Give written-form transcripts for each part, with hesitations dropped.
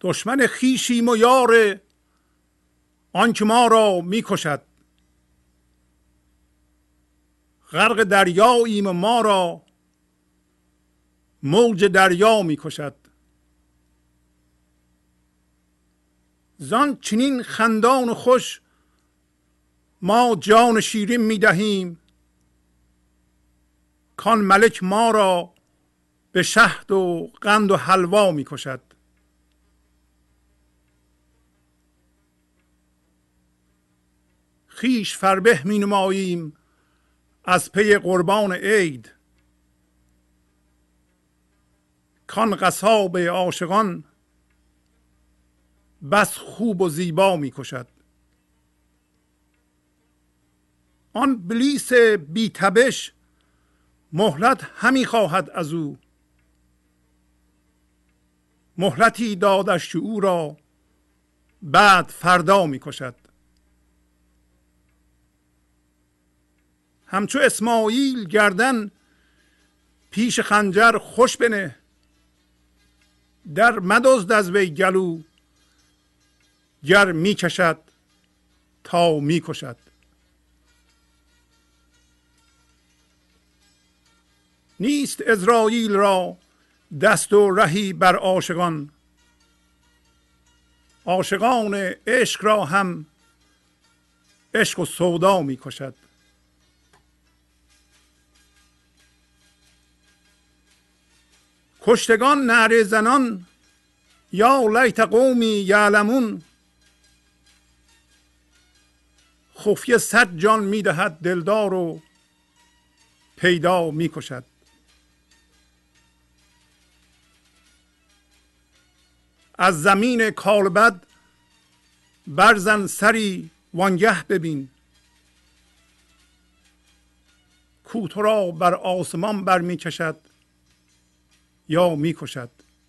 دشمن خویشیم و یار آنکه ما را میکشد. غرق دریاییم و ما را موج دریا میکشد. زان چنین خندان و خوش ما جان شیرین میدهیم، کان ملک ما را به شهد و قند و حلوا میکشد. خویش فربه می نماییم از پی قربان عید، کان قصاب عاشقان بس خوب و زیبا می کشد. آن بلیس بی تبش مهلت همی خواهد از او، مهلتی دادش او را بعد فردا می کشد. همچو اسماعیل گردن پیش خنجر خوش بنه، در مدزد از وی گلو گر می کشد تا می کشد. نیست عزراییل را دست و رهی بر عاشقان، عاشقان عشق را هم عشق و سودا می کشد. کشتگان نعره زنان یا لیت قومی یعلمون، خفیه 100 جان میدهد دلدار و پیدا میکشد. از زمین کالبد برزن سری وانگه ببین، کو تو را بر آسمان برمیکشد یا میکشد.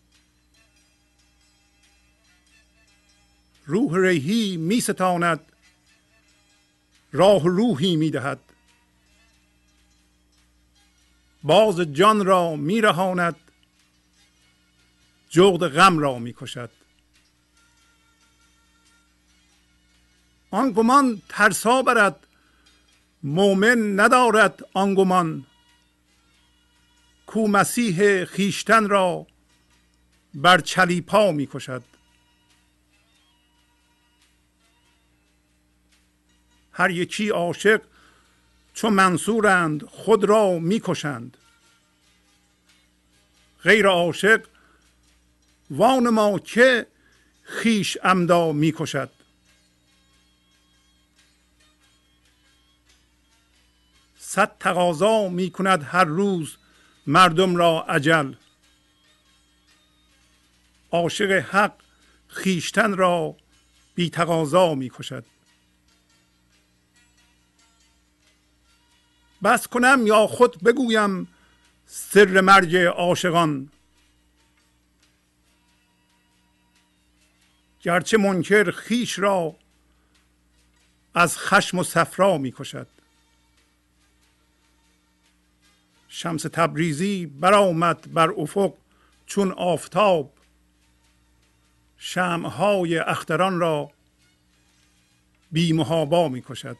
روح ریحی می ستاند، راه روحی می دهد، باز جان را می رهاند، جغد غم را می کشد. آن گمان ترسا برد، مومن ندارد آن گمان، کو مسیح خیشتن را بر چلیپا می کشد. هر یکی عاشق چو منصورند خود را می کشند، غیر عاشق وانما که خیش عمدا می کشد. صد تقاضا می کند هر روز مردم را اجل، عاشق حق خیشتن را بی تقاضا می کشد. بس کنم یا خود بگویم سر مرگ عاشقان، گرچه منکر خیش را از خشم و صفرا می کشد. شمس تبریزی برآمد بر افق چون آفتاب، شمعهای اختران را بی محابا می کشد.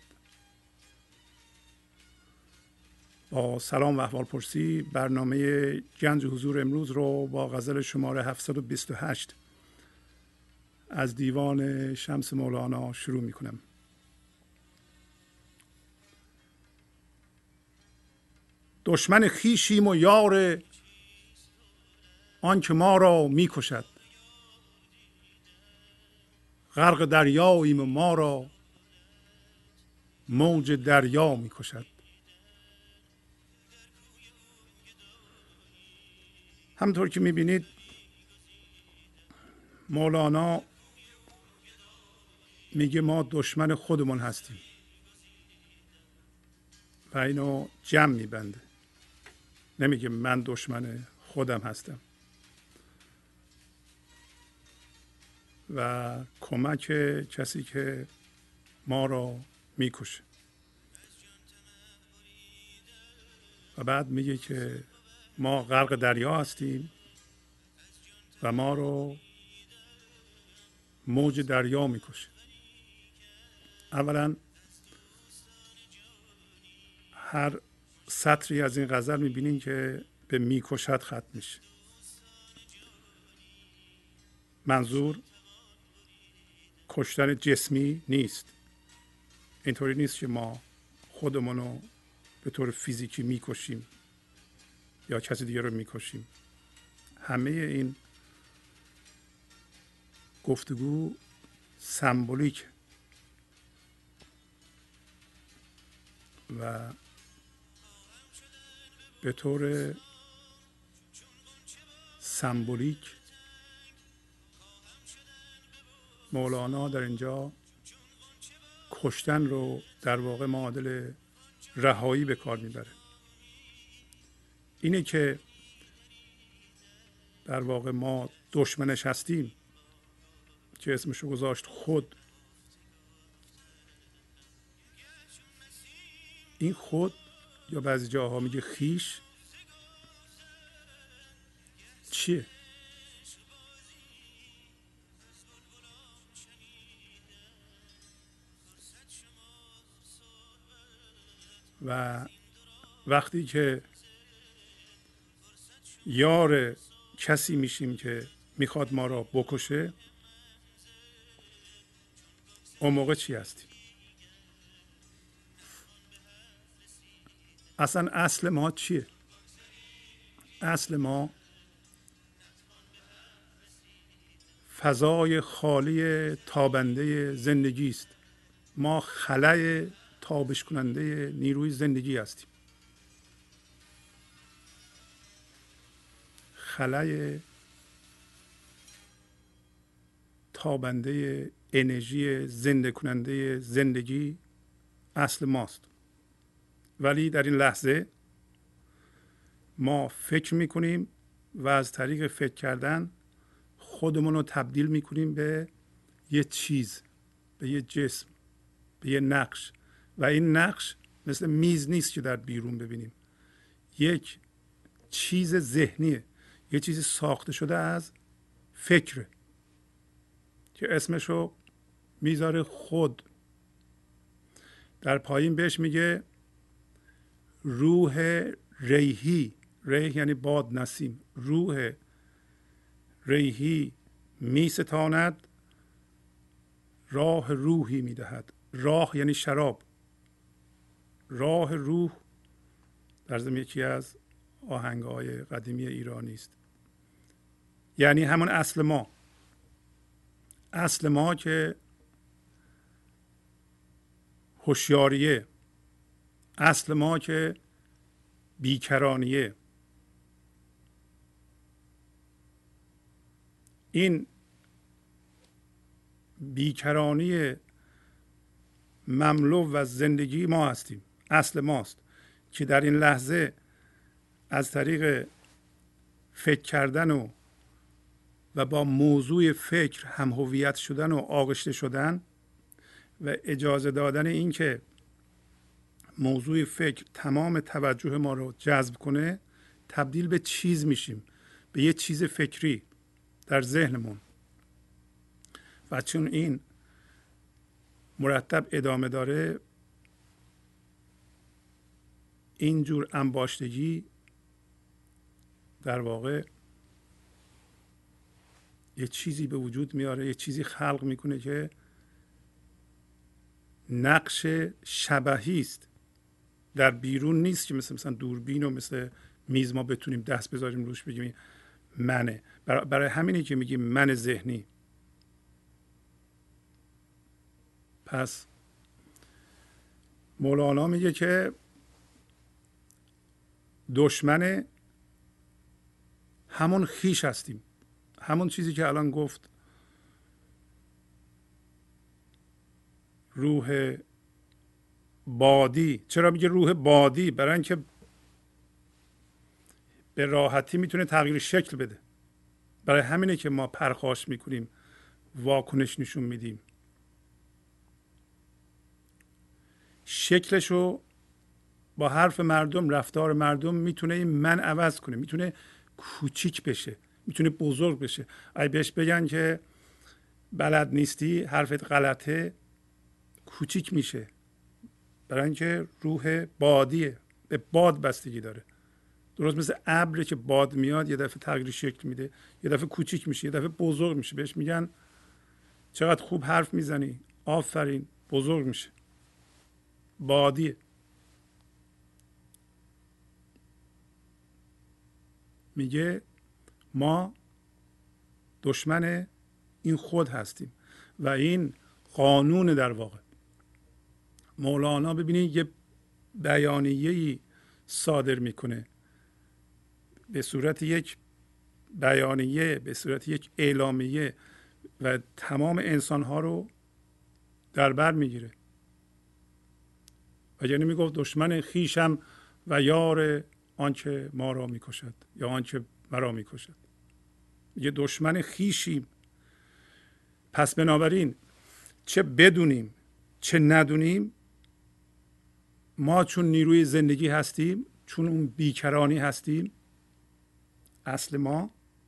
با سلام و احوالپرسی برنامه گنج حضور امروز رو با غزل شماره 728 از دیوان شمس مولانا شروع می کنم. دشمن خویشیم و یار آنکه ما را می کشد، غرق دریاییم و ما را موج دریا می کشد. همطور که می بینید مولانا میگه ما دشمن خودمون هستیم و اینو جمع میبنده، نمیگه من دشمن خودم هستم و کمک کسی که ما را میکشه. و بعد میگه که ما غرق دریا هستیم و ما رو موج دریا میکشه. اولا هر سطری از این غزل میبینین که به میکشد ختم میشه. منظور کشتن جسمی نیست. اینطوری نیست که ما خودمونو به طور فیزیکی میکشیم یا کسی دیگه رو میکشیم. همه این گفتگو سمبولیک و به طور سمبولیک مولانا در اینجا کشتن رو در واقع معادل رهایی به کار میبره. اینه که در واقع ما دشمنش هستیم که اسمشو گذاشت خود. این خود یا بعضی جاها میگه خیش چیه؟ و وقتی که یار کسی میشیم که میخواد ما را بکشه، اون موقع چی هستیم؟ اصلا اصل ما چیه؟ اصل ما فضای خالی تابنده زندگی است. ما خلأ تابش کننده نیروی زندگی هستیم. خلأ تابنده انرژی زنده کننده زندگی اصل ماست. ولی در این لحظه ما فکر میکنیم و از طریق فکر کردن خودمون رو تبدیل میکنیم به یه چیز، به یه جسم، به یه نقش. و این نقش مثل میز نیست که در بیرون ببینیم. یک چیز ذهنیه، یه چیزی ساخته شده از فکر که اسمشو میذاره خود. در پایین بهش میگه روح ریحی. ریح یعنی باد، نسیم. روح ریحی میستاند، راه روحی میدهد. راه یعنی شراب. راه روح در ضمن یکی از آهنگ‌های قدیمی ایرانی است. یعنی همون اصل ما. اصل ما که هوشیاریه، اصل ما که بیکرانیه. این بیکرانی مملو و زندگی ما هستیم، اصل ماست که در این لحظه از طریق فکر کردن و با موضوع فکر هم هویت شدن و آغشته شدن و اجازه دادن این که موضوع فکر تمام توجه ما رو جذب کنه، تبدیل به چیز میشیم، به یه چیز فکری در ذهنمون. و چون این مرتب ادامه داره، اینجور انباشتگی در واقع یه چیزی به وجود میاره، یه چیزی خلق میکنه که نقش شبحی است، در بیرون نیست که مثلا دوربین و مثل میز ما بتونیم دست بذاریم روش بگیم منه. برای همینه که میگیم من ذهنی. پس مولانا میگه که دشمن همون خیش هستیم، همون چیزی که الان گفت روح بادی. چرا میگه روح بادی؟ برای اینکه به راحتی میتونه تغییر شکل بده. برای همینه که ما پرخاش میکنیم، واکنش نشون میدیم. شکلشو با حرف مردم، رفتار مردم میتونه این من عوض کنه، میتونه کوچیک بشه، میتونه بزرگ بشه. اگه بهش بگن که بلد نیستی، حرفت غلطه، کوچیک میشه. برای اینکه روح بادیه، به باد بستگی داره. درست مثل ابری که باد میاد یه دفعه تغییر شکل میده، یه دفعه کوچیک میشه، یه دفعه بزرگ میشه. بهش میگن چقدر خوب حرف میزنی، آفرین، بزرگ میشه. بادیه. میگه ما دشمن این خود هستیم و این قانون. در واقع مولانا ببینید یه بیانیه‌ای صادر میکنه به صورت یک بیانیه، به صورت یک اعلامیه و تمام انسانها رو در بر میگیره. و یعنی میگفت دشمن خیشم و یار آنچه ما را میکشد یا آنچه مرا میکشد. یه دشمن خیشیم. پس بنابراین چه بدونیم چه ندونیم، ما چون نیروی زندگی هستیم، چون اون بیکرانی هستیم، اصل ما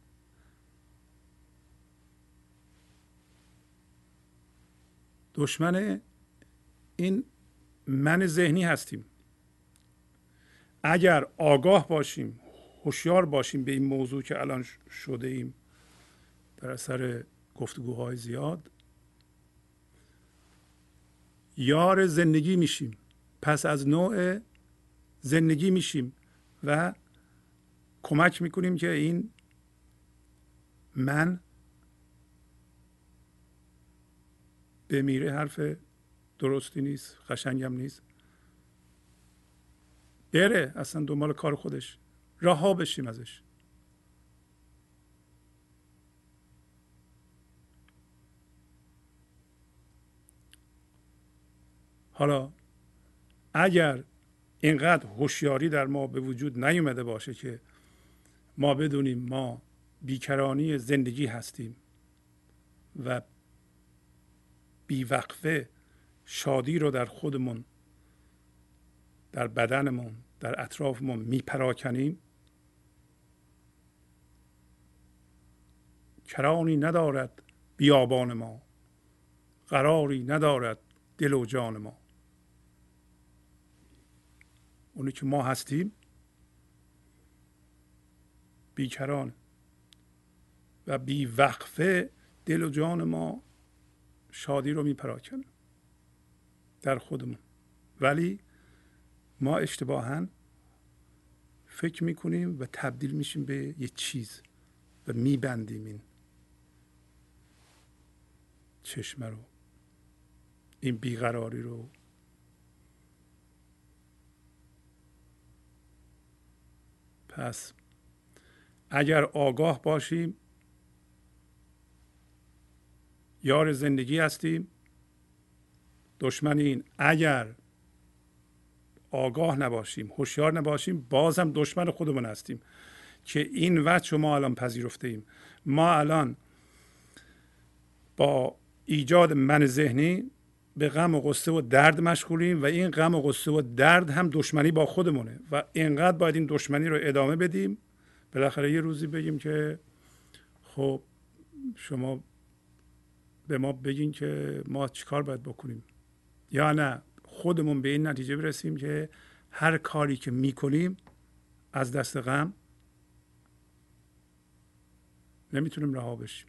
دشمن این من ذهنی هستیم. اگر آگاه باشیم، هوشیار باشیم به این موضوع که الان شده ایم در اثر گفتگوهای زیاد، یار زندگی میشیم. پس از نوع زندگی میشیم و کمک میکنیم که این من بمیره. حرف درستی نیست، قشنگم نیست. بره اصلا دنبال کار خودش، رها بشیم ازش. حالا اگر اینقدر هوشیاری در ما به وجود نیومده باشه که ما بدونیم ما بیکرانی زندگی هستیم و بیوقفه شادی رو در خودمون، در بدنمون، در اطرافمون میپراکنیم، کرانی ندارد بیابان ما، قراری ندارد دل و جان ما. اونی که ما هستیم بیکران و بیوقفه دل و جان ما شادی رو میپراکنه در خودمون. ولی ما اشتباهاً فکر میکنیم و تبدیل میشیم به یه چیز و میبندیم این چشمه رو، این بیقراری رو. پس اگر آگاه باشیم یار زندگی هستیم، دشمن این. اگر آگاه نباشیم، هوشیار نباشیم، بازم دشمن خودمون هستیم که این وجه ما الان پذیرفته ایم. ما الان با ایجاد من ذهنی به غم و غصه و درد مشغولیم و این غم و غصه و درد هم دشمنی با خودمونه و اینقدر باید این دشمنی رو ادامه بدیم. بالاخره یه روزی بگیم که خب شما به ما بگین که ما چیکار باید بکنیم، یا نه خودمون به این نتیجه برسیم که هر کاری که میکنیم از دست غم نمیتونیم رها بشیم،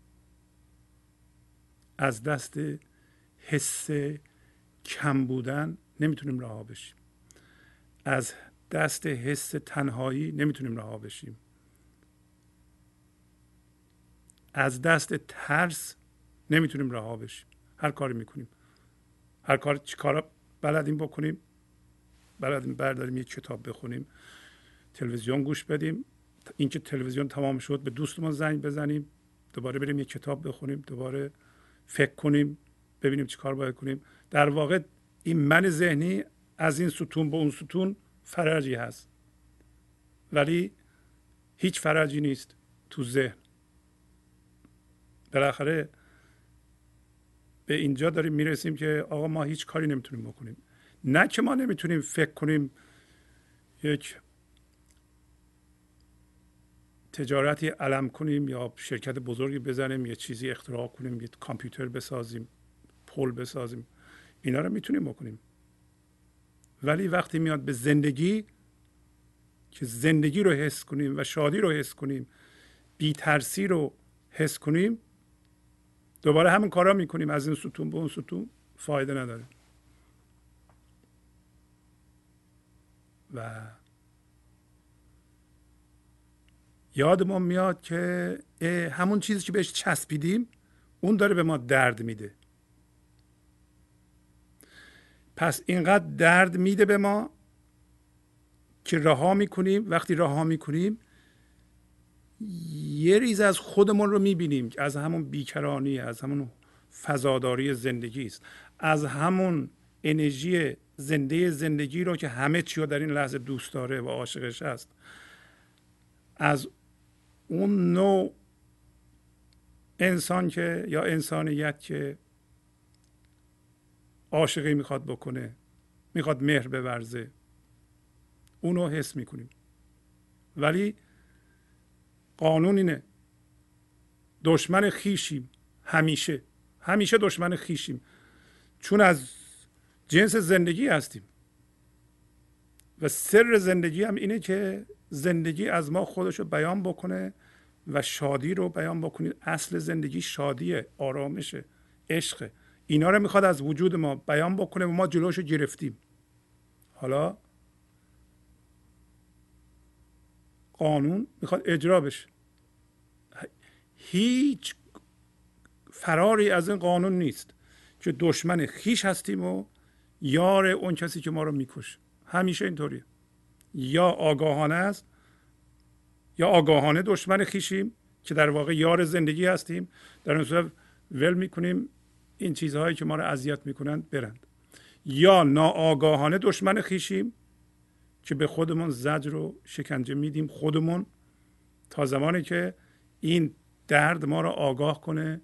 از دست حس کم بودن نمیتونیم رها بشیم، از دست حس تنهایی نمیتونیم رها بشیم، از دست ترس نمیتونیم رها بشیم. هر کاری میکنیم، هر کار چی کارا بلدیم بکنیم، بلدیم برداریم یه کتاب بخونیم، تلویزیون گوش بدیم، اینکه تلویزیون تمام شد به دوستمون زنگ بزنیم، دوباره بریم یه کتاب بخونیم، دوباره فکر کنیم ببینیم چی کار باید کنیم. در واقع این من ذهنی از این ستون به اون ستون فرجی هست، ولی هیچ فرجی نیست تو ذهن. بالاخره به اینجا داریم میرسیم که آقا ما هیچ کاری نمیتونیم بکنیم. نه که ما نمیتونیم فکر کنیم یک تجارتی علم کنیم یا شرکت بزرگی بزنیم، یه چیزی اختراع کنیم، یه کامپیوتر بسازیم، پل بسازیم، اینا رو میتونیم بکنیم. ولی وقتی میاد به زندگی، که زندگی رو حس کنیم و شادی رو حس کنیم، بی ترسی رو حس کنیم، دوباره همین کارا میکنیم، از این ستون به اون ستون، فایده نداره. و یادمون میاد که همون چیزی که بهش چسبیدیم اون داره به ما درد میده. پس اینقدر درد میده به ما که رها میکنیم. وقتی رها میکنیم یه ریز از خودمون رو میبینیم که از همون بیکرانی، از همون فضاداری زندگی است، از همون انرژی زندگی رو که همه چی رو در این لحظه دوست داره و عاشقش هست، از اون نوع انسان که یا انسانیت که عاشقی میخواد بکنه، میخواد مهر بورزه، اونو حس میکنیم. ولی قانون اینه، دشمن خیشیم، همیشه دشمن خیشیم، چون از جنس زندگی هستیم. و سر زندگی هم اینه که زندگی از ما خودش رو بیان بکنه و شادی رو بیان بکنید. اصل زندگی شادیه، آرامشه، عشقه. اینا رو میخواد از وجود ما بیان بکنه و ما جلوش رو گرفتیم. حالا قانون میخواد اجرا بشه. هیچ فراری از این قانون نیست که دشمن خیش هستیم و یار اون کسی که ما رو میکشه. همیشه اینطوریه. یا آگاهانه است یا آگاهانه دشمن خیشیم که در واقع یار زندگی هستیم، در اون صورت ول میکنیم این چیزهایی که ما رو اذیت میکنند برند. یا ناآگاهانه دشمن خیشیم که به خودمون زجر و شکنجه میدیم، خودمون، تا زمانی که این درد ما رو آگاه کنه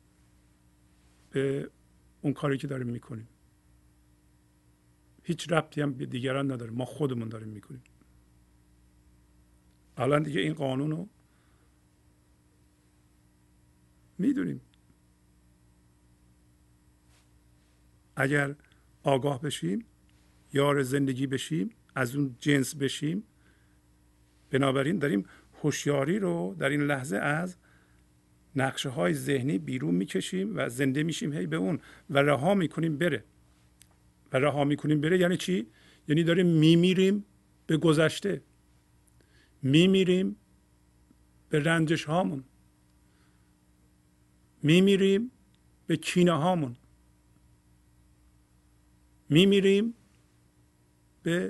به اون کاری که داریم میکنیم. هیچ ربطی هم به دیگران نداره، ما خودمون داریم میکنیم. الان دیگه این قانون رو میدونیم. اگر آگاه بشیم، یار زندگی بشیم، از اون جنس بشیم، بنابراین داریم هوشیاری رو در این لحظه از نقشه های ذهنی بیرون میکشیم و زنده میشیم هی به اون و رها میکنیم بره. و رها میکنیم بره یعنی چی؟ یعنی داریم میمیریم به گذشته، میمیریم به رنجش هامون، میمیریم به کینه هامون، میمیریم به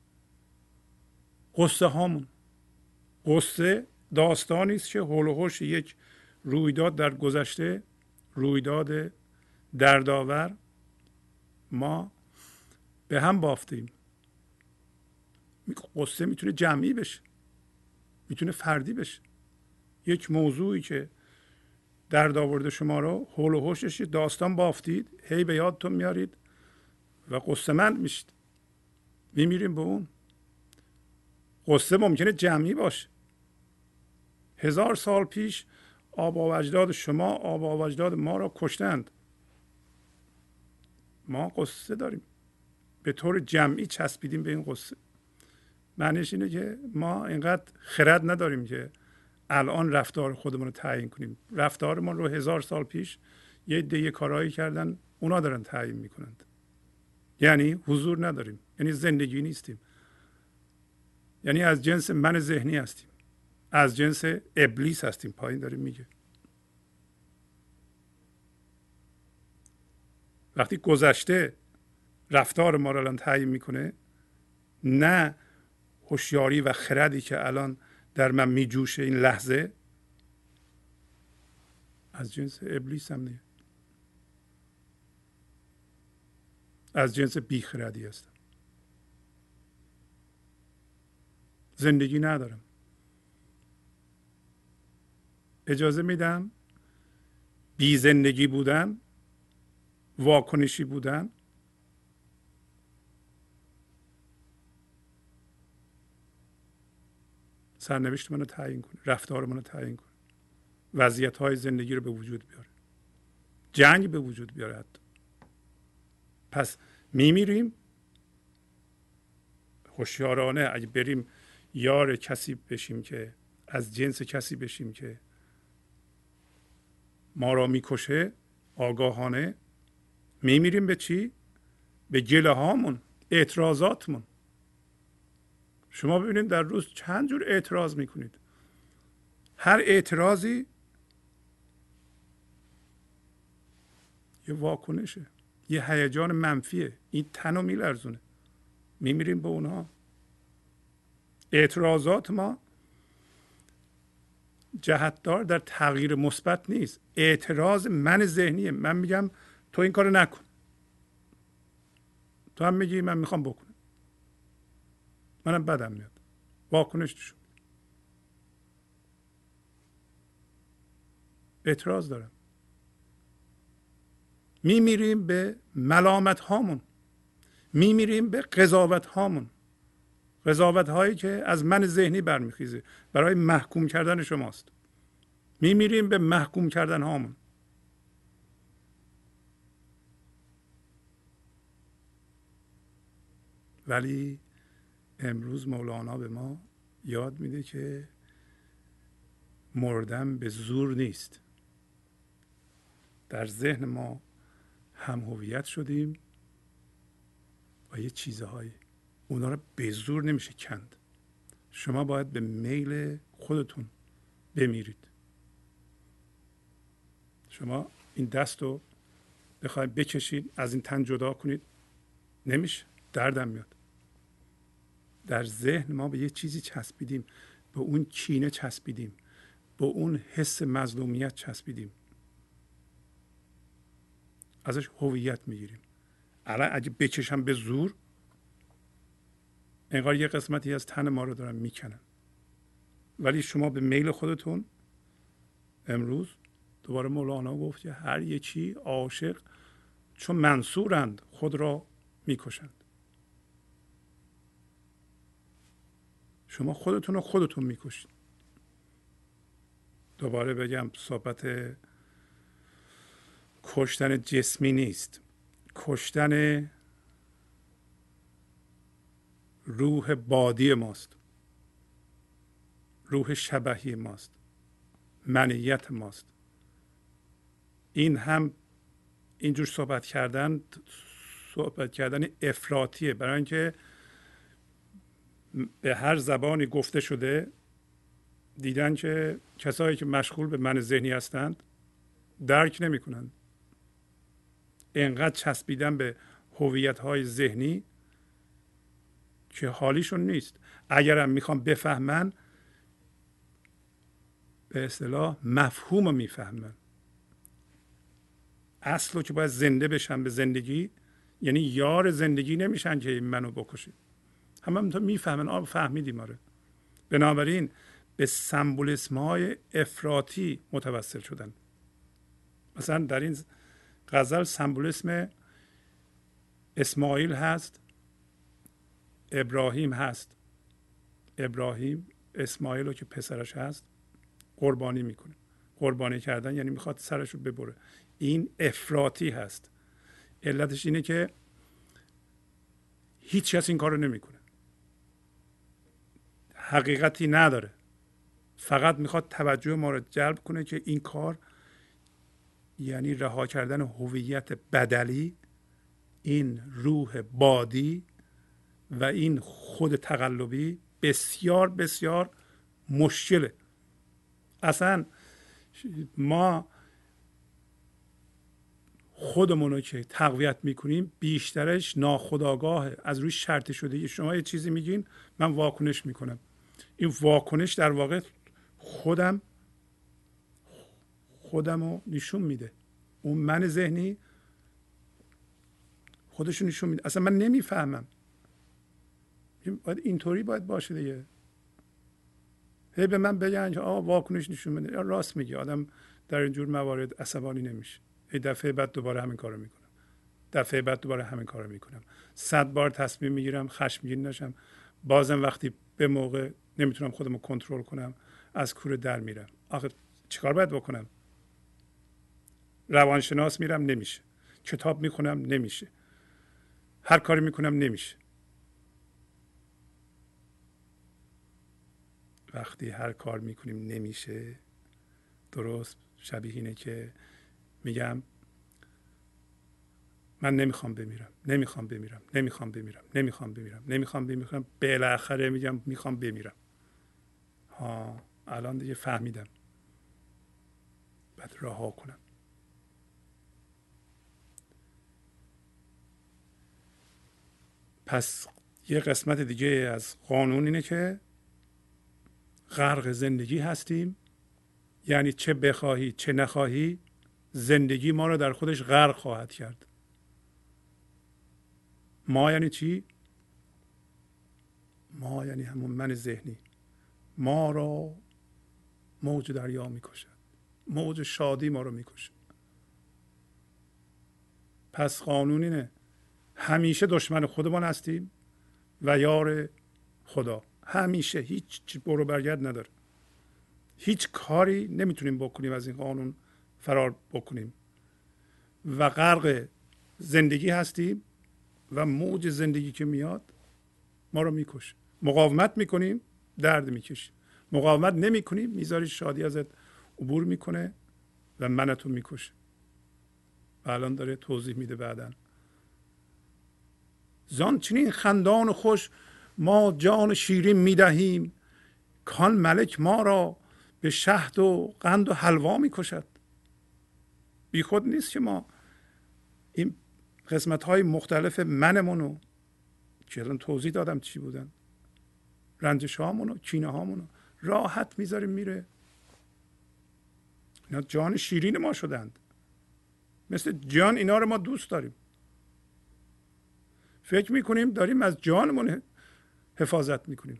غصه هامون. غصه داستانی است که حول و حوش یک رویداد در گذشته، رویداد دردآور، ما به هم بافتیم. غصه میتونه جمعی بشه، میتونه فردی بشه. یک موضوعی که درد آورده شما رو، حول و حوشش داستان بافتید، هی به یادتون میارید و غصه مند میشید، میمیریم به اون. غصه ممکنه جمعی باشه. 1000 سال پیش آبا و اجداد شما، آبا و اجداد ما را کشتند. ما قصه داریم، به طور جمعی چسبیدیم به این قصه. معنیش اینه که ما اینقدر خرد نداریم که الان رفتار خودمون رو تعیین کنیم. رفتارمون رو 1000 سال پیش یه عده کارهایی کردن، اونا دارن تعیین میکنند. یعنی حضور نداریم، یعنی زندگی نیستیم، یعنی از جنس من ذهنی هستیم، از جنس ابلیس هستیم. پایین داریم میگه وقتی گذشته رفتار ما رو الان تعیین میکنه، نه هوشیاری و خردی که الان در من میجوشه این لحظه، از جنس ابلیس هم نه، از جنس بیخردی هستم. زندگی ندارم. اجازه میدم بی زندگی بودن، واکنشی بودن، سرنوشت منو تعیین کنه، رفتار منو تعیین کنه، وضعیت های زندگی رو به وجود بیاره، جنگ به وجود بیاره حتی. پس میمیریم هوشیارانه. اگه بریم یار کسی بشیم که از جنس کسی بشیم که ما را میکشه، آگاهانه میمیریم به چی؟ به گله هامون، اعتراضاتمون. شما ببینید در روز چند جور اعتراض میکنید. هر اعتراضی یه واکنشه، یه هیجان منفیه، این تن رو میلرزونه، میمیریم به اونها. اعتراضات ما جهتدار در تغییر مثبت نیست. اعتراض من ذهنیه، من میگم تو این کارو نکن، تو هم میگی من میخوام بکنم، منم بدم میاد، واکنش نشون. اعتراض دارم. میمیریم به ملامت هامون، میمیریم به قضاوت هامون، قضاوت هایی که از من ذهنی برمیخیزه برای محکوم کردن شماست. میمیریم به محکوم کردن هامون. ولی امروز مولانا به ما یاد میده که مردن به زور نیست. در ذهن ما هم هویت شدیم و یه چیزهایی، اونا رو به زور نمیشه کند. شما باید به میل خودتون بمیرید. شما این دست رو بخواید بکشید، از این تن جدا کنید، نمیشه، دردم میاد. در ذهن ما به یه چیزی چسبیدیم، به اون کینه چسبیدیم، به اون حس مظلومیت چسبیدیم، ازش هویت میگیریم. الان اگه بکشم به زور، انگار یه قسمتی از تن ما رو دارن میکنن. ولی شما به میل خودتون، امروز دوباره مولانا گفت که هر یکی عاشق چون منصورند خود را میکشند. شما خودتون رو خودتون میکشید. دوباره بگم صحبت کشتن جسمی نیست، کشتن روح بادی ماست، روح شبحی ماست، منیت ماست. این هم اینجور صحبت کردن افراطیه، برای اینکه به هر زبانی گفته شده دیدن که کسایی که مشغول به من ذهنی هستند درک نمی کنند. اینقدر چسبیدن به هویت های ذهنی که حالیشون نیست. اگرم میخوام بفهمن، به اصطلاح مفهوم رو میفهمن. اصل رو که باید زنده بشن به زندگی، یعنی یار زندگی نمیشن که منو بکشید. همه میفهمن، فهمیدیم. آره. بنابراین به سمبولیسم های افراطی متوسل شدن. مثلا در این غزل سمبولیسم اسماعیل هست، ابراهیم هست. ابراهیم اسماعیل رو که پسرش هست قربانی میکنه. قربانی کردن یعنی میخواد سرش رو ببره. این افراطی هست. علتش اینه که هیچ کس این کارو نمیکنه، حقیقتی نداره، فقط میخواد توجه ما رو جلب کنه که این کار یعنی رها کردن هویت بدلی، این روح بادی و این خود تقلبی بسیار بسیار مشکله. اصلا ما خودمون رو که تقویت میکنیم بیشترش ناخودآگاهه، از روی شرط شده. شما یه چیزی میگین، من واکنش میکنم. این واکنش در واقع خودم رو نشون میده. اون من ذهنی خودش رو نشون میده. اصلا من نمیفهمم، باید اینطوری باید باشه دیگه. هی به من بگن که واکنش نشون میده، یا راست میگی، آدم در اینجور موارد عصبانی نمیشه. یه دفعه بعد دوباره همین کارو میکنم، دفعه بعد دوباره همین کارو میکنم. 100 بار تصمیم میگیرم خشمگین نشم، بازم وقتی به موقع نمیتونم خودم رو کنترل کنم، از کوره در میرم. آخه چیکار باید بکنم؟ روانشناس میرم نمیشه، کتاب میخونم نمیشه، هر کاری میکنم نمیشه. وقتی هر کار میکنیم نمیشه، درست شبیه اینه که میگم من نمیخوام بمیرم، نمیخوام بمیرم، نمیخوام بمیرم، نمیخوام بمیرم، نمیخوام بمیرم، بالاخره میگم میخوام بمیرم. ها، الان دیگه فهمیدم، بعد رها کنم. پس یه قسمت دیگه از قانون اینه که غرق زندگی هستیم، یعنی چه بخواهی چه نخواهی زندگی ما رو در خودش غرق خواهد کرد. ما یعنی چی؟ ما یعنی همون من ذهنی. ما را موج دریا میکشد، موج شادی ما رو میکشه. پس قانون اینه همیشه دشمن خودمان هستیم و یار خدا. همیشه، هیچ برو برگرد نداره. هیچ کاری نمیتونیم بکنیم از این قانون فرار بکنیم و غرق زندگی هستیم و موج زندگی که میاد ما رو میکشه. مقاومت میکنیم، درد میکشیم. مقاومت نمیکنیم، میذاری شادی ازت عبور میکنه و منتو میکشه. و الان داره توضیح میده بعدن. زان چنین خندان و خوش ما جان شیرین میدهیم، کان ملک ما را به شهد و قند و حلوا میکشد. بی خود نیست که ما این قسمت های مختلف منمونو که الان توضیح دادم چی بودن، رنجش هامونو، کینه هامونو راحت میذاریم میره. اینا جان شیرین ما شدند، مثل جان اینا رو ما دوست داریم. فکر میکنیم داریم از جانمون حفاظت میکنیم.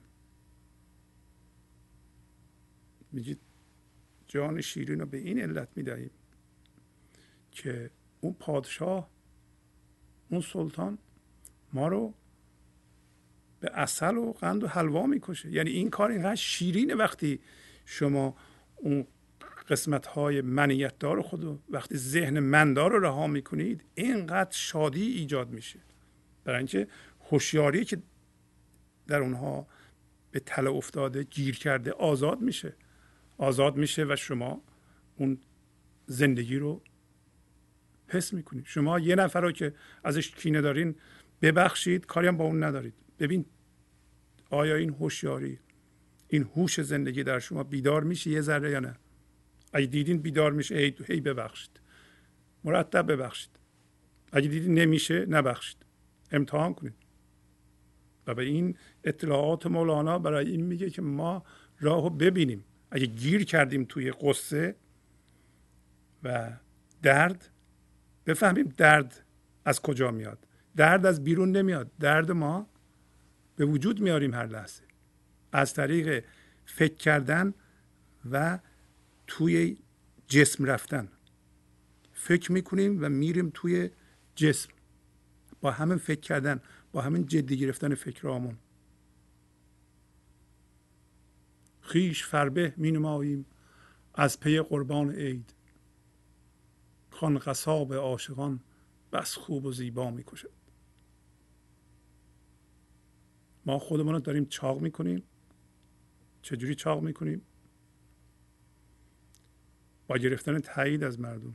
میگید جان شیرین رو به این علت میدهیم که اون پادشاه، اون سلطان ما رو به عسل و قند و حلوا میکشه. یعنی این کار اینقدر شیرینه وقتی شما اون قسمت های منیت دار خودو، وقتی ذهن مندار رو رها میکنید، اینقدر شادی ایجاد میشه. برای اینکه هوشیاری که در اونها به تله افتاده، گیر کرده، آزاد میشه. آزاد میشه و شما اون زندگی رو حس میکنید. شما یه نفر رو که ازش کینه دارین ببخشید، کاری هم با اون ندارید. ببین آیا این هوشیاری، این هوش زندگی در شما بیدار میشه یه ذره یا نه؟ اگه دیدین بیدار میشه، هی ببخشید، مرتب ببخشید. اگه دیدین نمیشه، نبخشید، امتحان کنید. و به این اطلاعات مولانا برای این میگه که ما راهو ببینیم. اگه گیر کردیم توی قصه و درد، بفهمیم درد از کجا میاد. درد از بیرون نمیاد، درد ما به وجود میاریم هر لحظه از طریق فکر کردن و توی جسم رفتن. فکر میکنیم و میریم توی جسم با همین فکر کردن، با همین جدی گرفتن فکرامون. خویش فربه می نماییم از پی قربان عید، خان قصاب عاشقان بس خوب و زیبا می کشد. ما خودمون رو داریم چاق میکنیم. چجوری چاق میکنیم؟ با گرفتن تایید از مردم.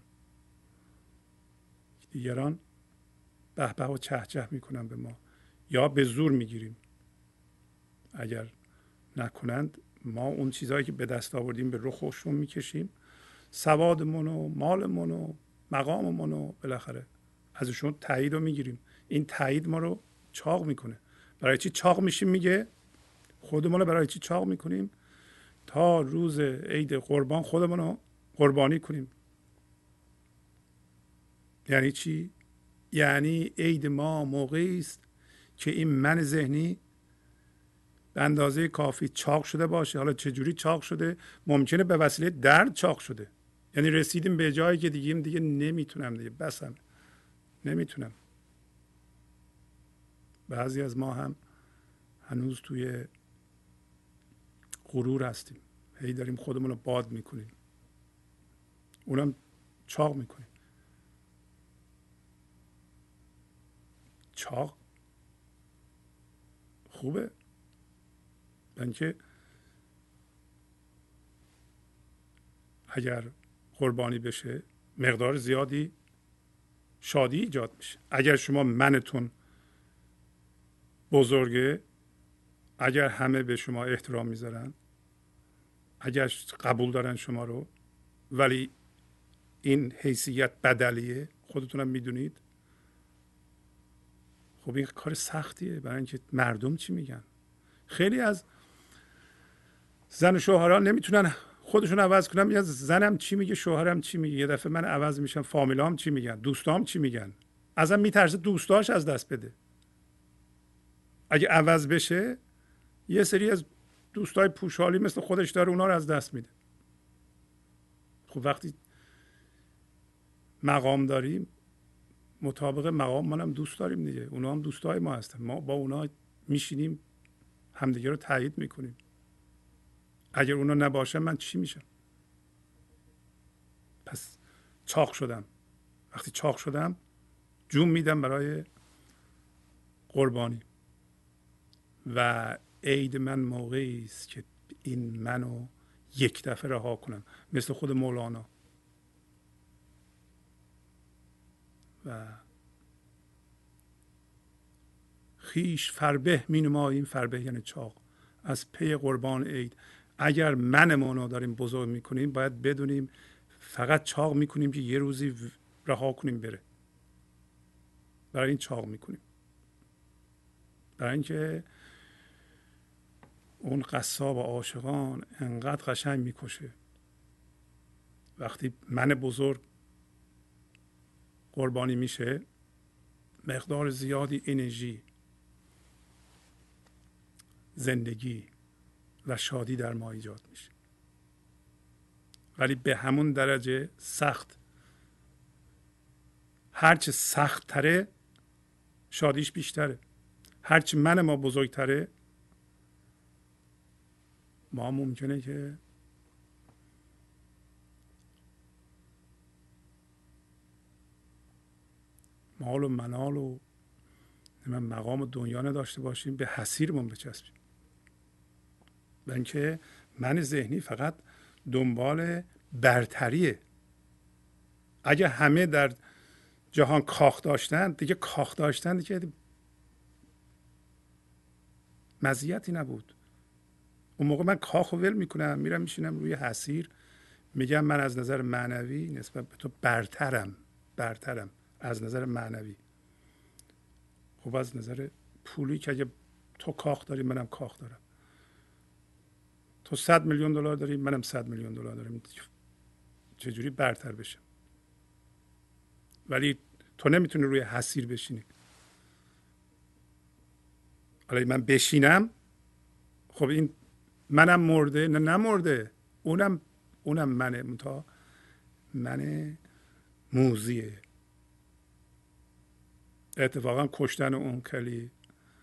دیگران به به و چه چه میکنن به ما، یا به زور میگیریم. اگر نکنند ما اون چیزهایی که به دست آوردیم به رخشون میکشیم، سوادمون و مالمون و مقاممون و بالاخره ازشون تایید رو میگیریم. این تایید ما رو چاق میکنه. برای چی چاق میشیم؟ میگه خودمون رو برای چی چاق میکنیم؟ تا روز عید قربان خودمون رو قربانی کنیم. یعنی چی؟ یعنی عید ما موقعی است که این من ذهنی به اندازه کافی چاق شده باشه. حالا چجوری چاق شده؟ ممکنه به وسیله درد چاق شده. یعنی رسیدیم به جایی که دیگه نمیتونم، دیگه بسم، نمیتونم. بعضی از ما هم هنوز توی غرور هستیم، هی داریم خودمون رو باد میکنیم، اونم چاق میکنیم. چاق خوبه، بلکه اگر قربانی بشه مقدار زیادی شادی ایجاد میشه. اگر شما منتون بزرگه، اگر همه به شما احترام میذارن، اگر قبول دارن شما رو، ولی این حیثیت بدلیه، خودتونم میدونید، خب این کار سختیه. برای اینکه مردم چی میگن؟ خیلی از زن و شوهران نمیتونن خودشون عوض کنن، میگن زنم چی میگه، شوهرم چی میگه، یه دفعه من عوض میشم، فامیلام چی میگن، دوستام چی میگن. ازم میترسه دوستاش از دست بده. اگه عوض بشه یه سری از دوستای پوشالی مثل خودش داره، اونا رو از دست میده. خب وقتی مقام داریم، مطابق مقام منم دوست داریم دیگه، اونا هم دوستای ما هستن، ما با اونا میشینیم همدیگه رو تایید میکنیم. اگر اونا نباشه من چی میشم؟ پس چاق شدم. وقتی چاق شدم جون میدم برای قربانی. و عید من موقعی است که این منو یک دفعه رها کنم، مثل خود مولانا. و خیش فربه می نماییم، فربه یعنی چاق، از پی قربان عید. اگر منمون رو داریم بزرگ میکنیم، باید بدونیم فقط چاق میکنیم که یه روزی رها کنیم بره. برای این چاق میکنیم، برای اینکه اون قصاب عاشقان انقدر قشنگ میکشه. وقتی من بزرگ قربانی میشه، مقدار زیادی انرژی، زندگی و شادی در ما ایجاد میشه. ولی به همون درجه سخت. هرچه سخت تره شادیش بیشتره. هرچه من ما بزرگتره، ما ممکنه که مال و منال و مقام و دنیا نداشته باشیم، به حسیرمون بچسبیم. بلکه من ذهنی فقط دنبال برتریه. اگه همه در جهان کاخ داشتن، دیگه کاخ داشتن دیگه مزیتی نبود. اون موقع من کاخ رو ول میکنم، میرم میشینم روی حسیر، میگم من از نظر معنوی نسبت به تو برترم از نظر معنوی. خب از نظر پولی که اگه تو کاخ داری منم کاخ دارم، تو 100 میلیون دلار داری منم 100 میلیون دلار دارم، چجوری برتر بشم؟ ولی تو نمیتونی روی حسیر بشینی. حالا من بشینم، خب این منم مرده؟ نه نمرده، اونم منه، من موذیه. اتفاقا کشتن اون کلی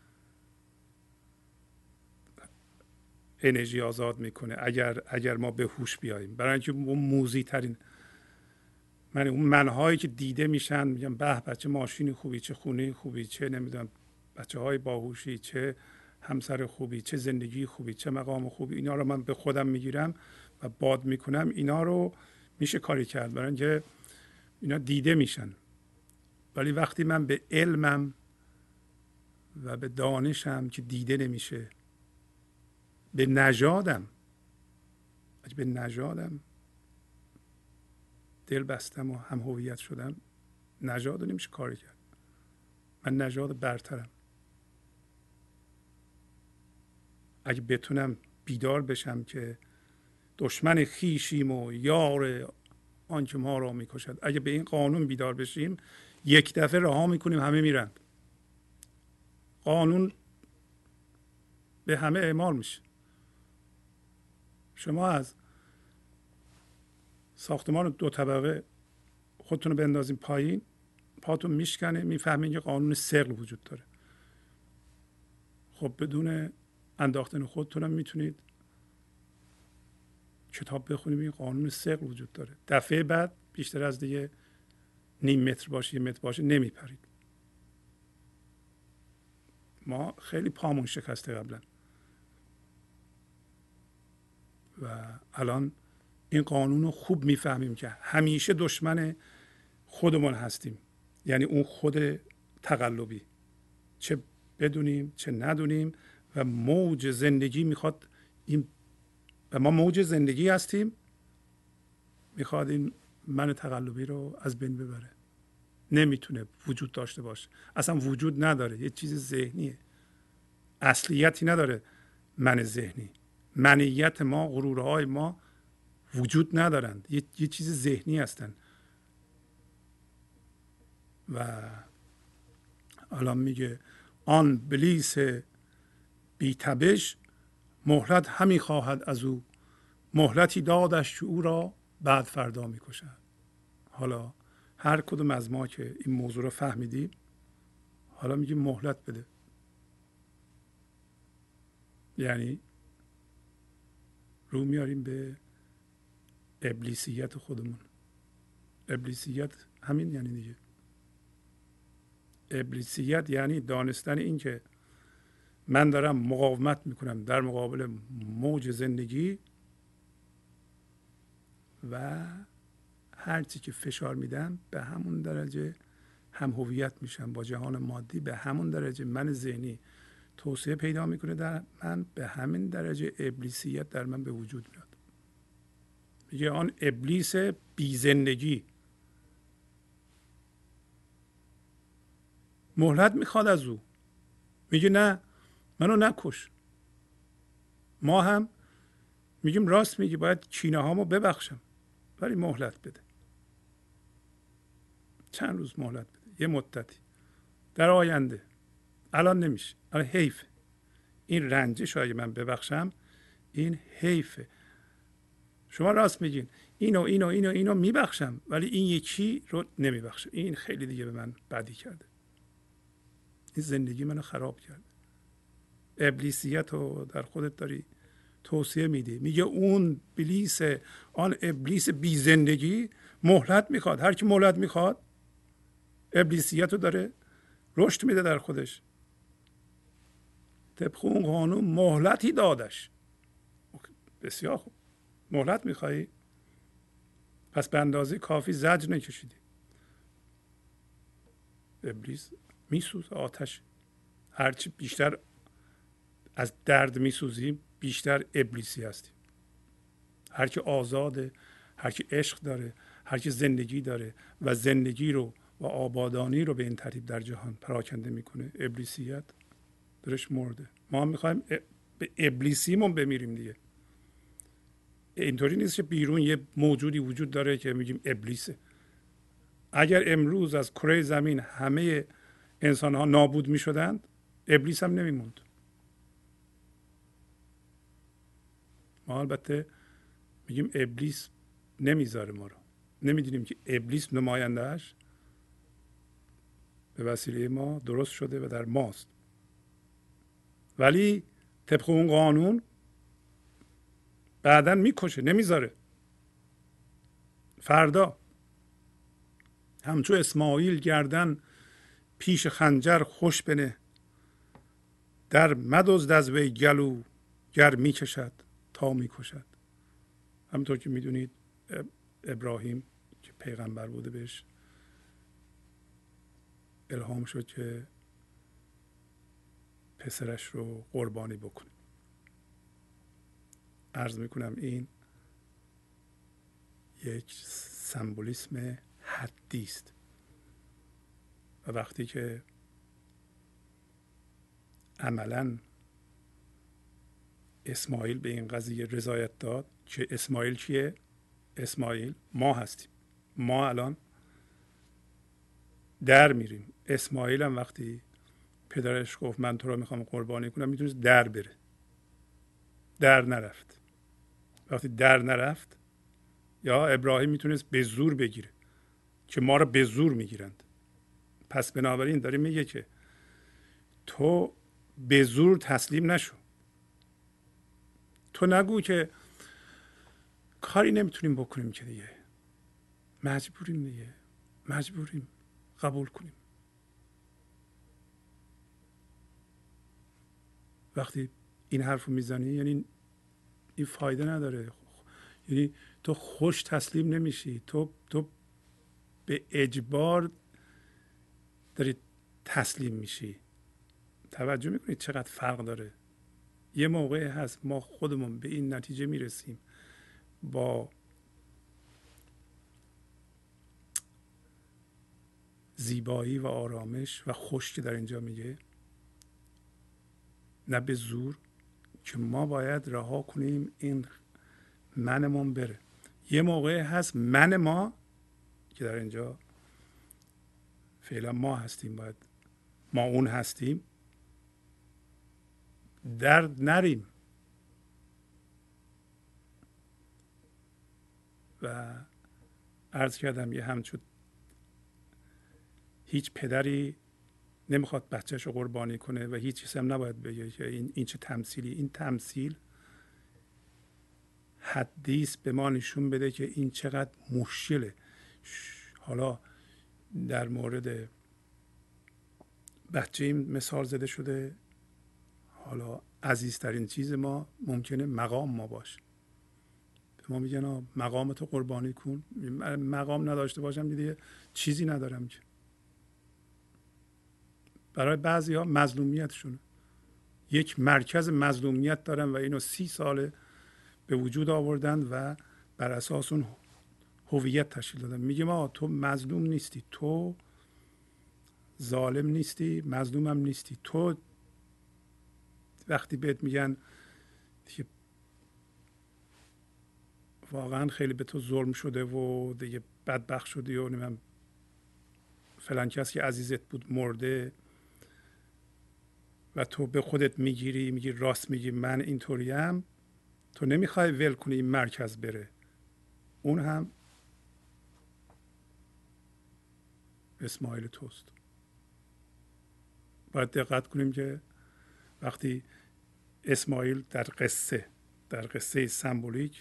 انرژی آزاد میکنه اگر ما به هوش بیاییم. برای اینکه اون موذی ترین اون منهایی که دیده میشن، میگم به بچه ماشین خوبی، چه خونه خوبی، چه نمیدونم بچه های باهوشی، چه همسر خوبی، چه زندگی خوبی، چه مقام خوبی، اینا رو من به خودم میگیرم و باد میکنم. اینا رو میشه کاری کرد، برای اینکه اینا دیده میشن. ولی وقتی من به علمم و به دانشم که دیده نمیشه، به نژادم دل بستم و هم هویت شدم، نژاد رو نمیشه کاری کرد. من نژاد برترم. اگه بتونم بیدار بشم که دشمن خویشیم و یار آنچه ما را میکشد، اگه به این قانون بیدار بشیم، یک دفعه رها میکنیم، همه میرن. قانون به همه اعمال میشه. شما از ساختمان 2 طبقه خودتون رو بندازین پایین، پاتون میشکنه، میفهمین که قانون ثقل وجود داره. خب بدون انداختن خودتون هم میتونید کتاب بخونیم این قانون ثقل وجود داره. دفعه بعد بیشتر از دیگه نیم متر باشه 1 متر باشه نمیپرید. ما خیلی پامون شکسته قبلا و الان این قانون رو خوب میفهمیم که همیشه دشمن خودمون هستیم. یعنی اون خود تقلبی، چه بدونیم چه ندونیم. و موج زندگی میخواد این، و ما موج زندگی هستیم، میخواد این من تقلبی رو از بین ببره. نمیتونه وجود داشته باشه، اصلا وجود نداره، یه چیز ذهنیه، اصلیتی نداره. من ذهنی، منیت ما، غرورهای ما وجود ندارند، یه چیز ذهنی هستند. و الان میگه آن بلیس بی تبش مهلت همی خواهد از او، مهلتی دادش که او را بعد فردا میکشد. حالا هر کدوم از ما که این موضوع رو فهمیدیم، حالا میگیم مهلت بده. یعنی رو میاریم به ابلیسیت خودمون. ابلیسیت همین یعنی دیگه. ابلیسیت یعنی دانستن این که من دارم مقاومت میکنم در مقابل موج زندگی و هرچی که فشار میدم به همون درجه هم هویت میشم با جهان مادی، به همون درجه من ذهنی توسعه پیدا میکنه در من، به همین درجه ابلیسیت در من به وجود میاد. میگه آن ابلیس بی زندگی مهلت میخواد از او. میگه نه منو نکش. ما هم میگیم راست میگی، باید کینه هامو ببخشم، ولی مهلت بده. چند روز مهلت بده، یه مدتی در آینده. الان نمیشه، الان حیف. این رنجش اگه من ببخشم این حیفه. شما راست میگین، اینو میبخشم، ولی این یکی رو نمیبخشم. این خیلی دیگه به من بدی کرده، این زندگی منو خراب کرده. ابلیسیت رو در خودت داری توصیه میدی. میگه اون بلیس، آن ابلیس بی زندگی مهلت میخواد. هر کی مهلت میخواد ابلیسیت رو داره رشد میده در خودش. طبق اون قانون مهلتی دادش. بسیار خوب، مهلت میخوایی؟ پس به اندازه کافی زجر نکشیدی. ابلیس میسوز، آتش. هرچی بیشتر از درد میسوزیم بیشتر ابلیسی هستیم. هر کی آزاده، هر کی عشق داره، هر کی زندگی داره و زندگی رو و آبادانی رو به این ترتیب در جهان پراکنده میکنه، ابلیسیت درش مرده. ما هم میخوایم به ابلیسیمون بمیریم دیگه. اینطوری نیست که بیرون یه موجودی وجود داره که میگیم ابلیسه. اگر امروز از کره زمین همه انسان ها نابود میشدند، ابلیس هم نمیموند. ما البته میگیم ابلیس نمیذاره ما رو، نمیدونیم که ابلیس نمایندهش به وسیله ما درست شده و در ماست. ولی طبق اون قانون بعداً میکشه، نمیذاره. فردا همچو اسماعیل گردن پیش خنجر خوش بنه، در مدزد از وی گلو گر میکشد تا میکشد. همونطور که میدونید ابراهیم که پیغمبر بوده بهش الهام شد که پسرش رو قربانی بکنه. عرض میکنم این یک سمبولیسم حدی است و وقتی که عملاً اسماعیل به این قضیه رضایت داد که اسماعیل چیه؟ اسماعیل ما هستیم. ما الان در میریم. اسماعیل هم وقتی پدرش گفت من تو رو میخوام قربانی کنم میتونست در بره، در نرفت. وقتی در نرفت یا ابراهیم میتونست به زور بگیره که ما رو به زور میگیرند. پس بنابراین داره میگه که تو به زور تسلیم نشو. تو نگو که کاری نمیتونیم بکنیم که دیگه، مجبوریم دیگه، مجبوریم قبول کنیم. وقتی این حرف رو میزنی یعنی این فایده نداره، یعنی تو خوش تسلیم نمیشی، تو به اجبار داری تسلیم میشی. توجه میکنید چقدر فرق داره؟ یه موقعی هست ما خودمون به این نتیجه میرسیم با زیبایی و آرامش و خوش که در اینجا میگه، نه به زور، که ما باید رها کنیم این منمون بره. یه موقعی هست من ما که در اینجا فعلا ما هستیم، باید ما اون هستیم، درد نریم و عرض کردم یه همچون هیچ پدری نمیخواد بچهش رو قربانی کنه و هیچ چیز هم نباید بگه که این چه تمثیلی. این تمثیل حدیث به ما نشون بده که این چقدر مشکله. حالا در مورد بچه این مثال زده شده، حالا عزیزترین چیز ما ممکنه مقام ما باشه. به ما میگن مقامتو قربانی کن. مقام نداشته باشم دیگه چیزی ندارم که. برای بعضی ها مظلومیتشونه، یک مرکز مظلومیت دارن و اینو 30 ساله به وجود آوردن و بر اساس اون هویت تشکیل دادن. میگه ما تو مظلوم نیستی، تو ظالم نیستی، مظلومم نیستی. تو وقتی بهت میگن دیگه واقعا خیلی به تو ظلم شده و دیگه بدبخت شدی و نمیم فلان کسی که عزیزت بود مرده و تو به خودت میگی راست میگی من اینطوریم، تو نمیخوای ول کنی این مرکز بره. اون هم اسماعیل توست. باید دقت کنیم که وقتی اسماعیل در قصه سمبولیک،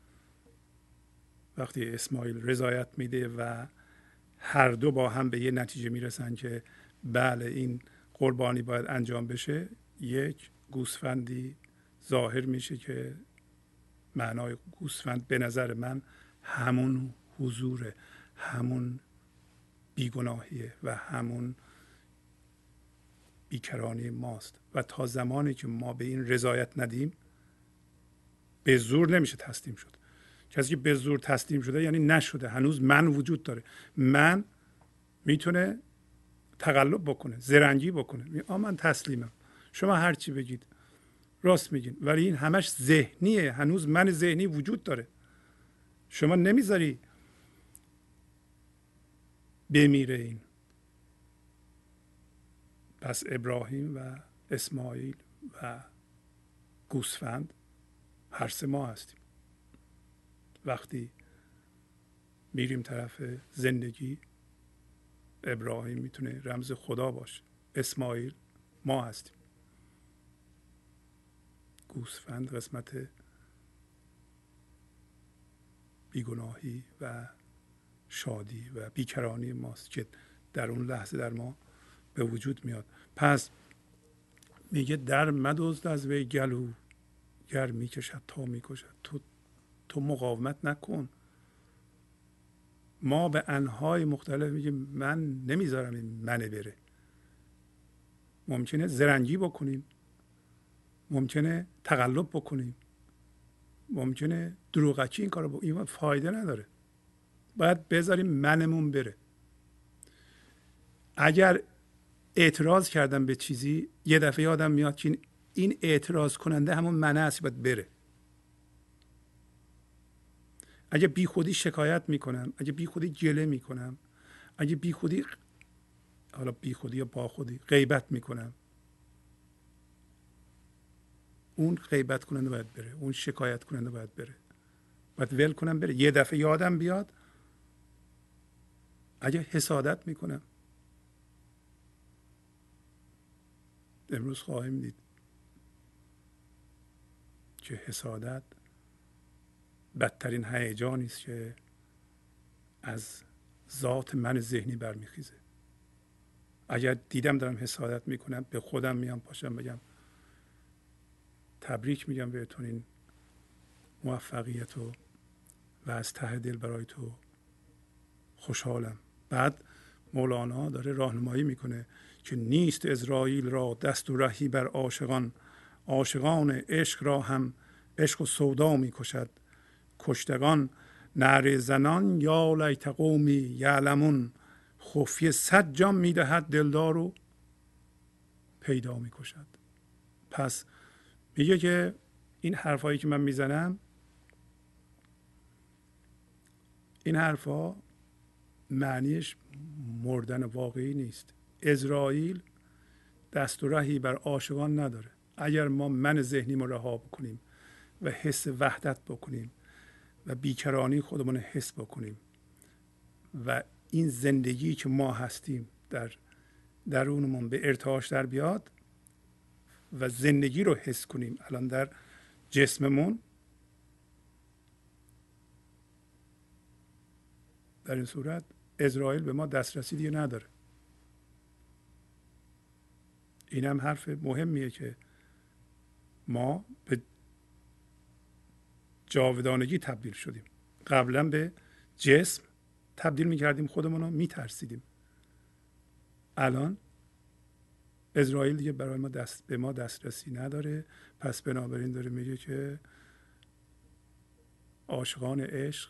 وقتی اسماعیل رضایت میده و هر دو با هم به یه نتیجه میرسن که بله این قربانی باید انجام بشه، یک گوسفندی ظاهر میشه که معنای گوسفند به نظر من همون حضوره، همون بیگناهیه و همون بیکرانی ماست. و تا زمانی که ما به این رضایت ندیم، به زور نمیشه تسلیم شد. کسی که به زور تسلیم شده یعنی نشده، هنوز من وجود داره. من میتونه تقلب بکنه، زرنگی بکنه. من تسلیمم، شما هر چی بگید راست میگین، ولی این همش ذهنیه، هنوز من ذهنی وجود داره. شما نمیذاری بمیره این. پس ابراهیم و اسماعیل و گوسفند هر سه ما هستیم. وقتی میریم طرف زندگی، ابراهیم میتونه رمز خدا باشه، اسماعیل ما هستیم، گوسفند قسمت بیگناهی و شادی و بیکرانی ماست که در اون لحظه در ما به وجود میاد. پس میگه در مدزد از وی گلو، گر میکشد تا میکشد. تو مقاومت نکن. ما به انهای مختلف میگیم من نمیذارم این منه بره. ممکنه زرنگی بکنیم، ممکنه تقلب بکنیم، ممکنه دروغکی این کارو بکنیم. این فایده نداره. باید بذاریم منمون بره. اگر اعتراض کردم به چیزی، یه دفعه یادم میاد که این اعتراض کننده همون منه است، باید بره. اگه بی خودی شکایت میکنم، اگه بی خودی گله میکنم، اگه بی خودی، حالا بی خودی یا با خودی غیبت میکنم، اون غیبت کننده باید بره، اون شکایت کننده باید بره، باید ول کنم بره. یه دفعه یادم بیاد اگه حسادت میکنم، امروز خواهیم دید که حسادت بدترین هیجانی است که از ذات من ذهنی برمیخیزه. اگر دیدم دارم حسادت میکنم، به خودم میام پاشم بگم تبریک میگم بهتون این موفقیت و از ته دل برای تو خوشحالم. بعد مولانا داره راهنمایی میکنه که نیست اسرائیل را دست و رهی بر عاشقان، عاشقان عشق را هم عشق و سودا میکشد. کشتگان نعره زنان یا لیت قومی یعلمون، خفیه 100 جان میدهد دلدار و پیدا میکشد. پس میگه که این حرفایی که من میزنم، این حرفا معنیش مردن واقعی نیست. اسرائیل دست و رهی بر عاشقان نداره. اگر ما من ذهنی رو رها بکنیم و حس وحدت بکنیم و بیکرانی خودمون حس بکنیم و این زندگی که ما هستیم در درونمون به ارتعاش در بیاد و زندگی رو حس کنیم الان در جسممون، در این صورت اسرائیل به ما دسترسی دیگه نداره. این هم حرف مهمیه که ما به جاودانگی تبدیل شدیم. قبلا به جسم تبدیل میکردیم خودمون رو، میترسیدیم. الان اسرائیل دیگه برای ما به ما دسترسی نداره. پس بنابراین داره میگه که عاشقان عشق،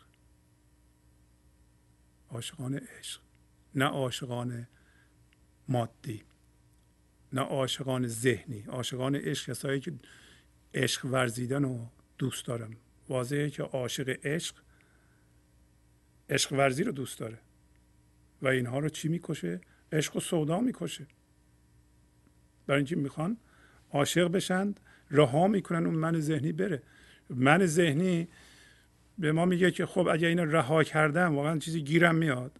عاشقان عشق، نه عاشقان مادی، نه عاشقان ذهنی. عاشقان عشق کسایی که عشق ورزیدن رو دوست دارن. واضحه که عاشق عشق عشق ورزی رو دوست داره و اینها رو چی میکشه؟ عشق و سودا میکشه. برای اینکه میخوان عاشق بشن، رها میکنن اون من ذهنی بره. من ذهنی به ما میگه که خب اگه اینو رها کردم واقعا چیزی گیرم میاد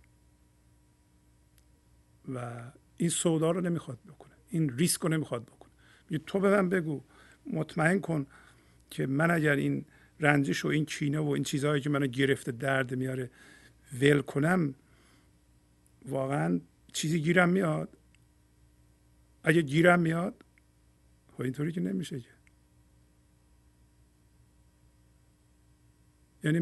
و این سودا رو نمیخواد بکنه، این ریسک رو نمیخواد بکنه. میگه تو به من بگو، مطمئن کن که من اگر این رنجش و این کینه و این چیزهایی که منو گرفته درد میاره ول کنم، واقعا چیزی گیرم میاد. اگه گیرم میاد خب اینطوری که نمیشه که. یعنی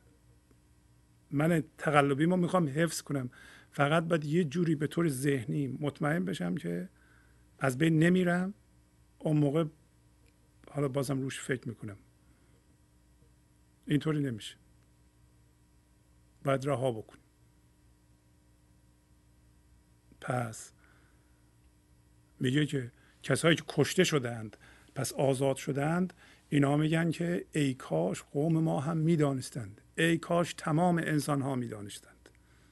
من تقلبی ما میخوام حفظ کنم، فقط باید یه جوری به طور ذهنی مطمئن بشم که از بین نمیرم. اون موقع حالا بازم روش فکر میکنم. اینطوری نمیشه، باید رها بکن. پس میگه که کسایی که کشته شدند پس آزاد شدند، اینا میگن که ای کاش قوم ما هم میدانستند، ای کاش تمام انسان ها میدانستند.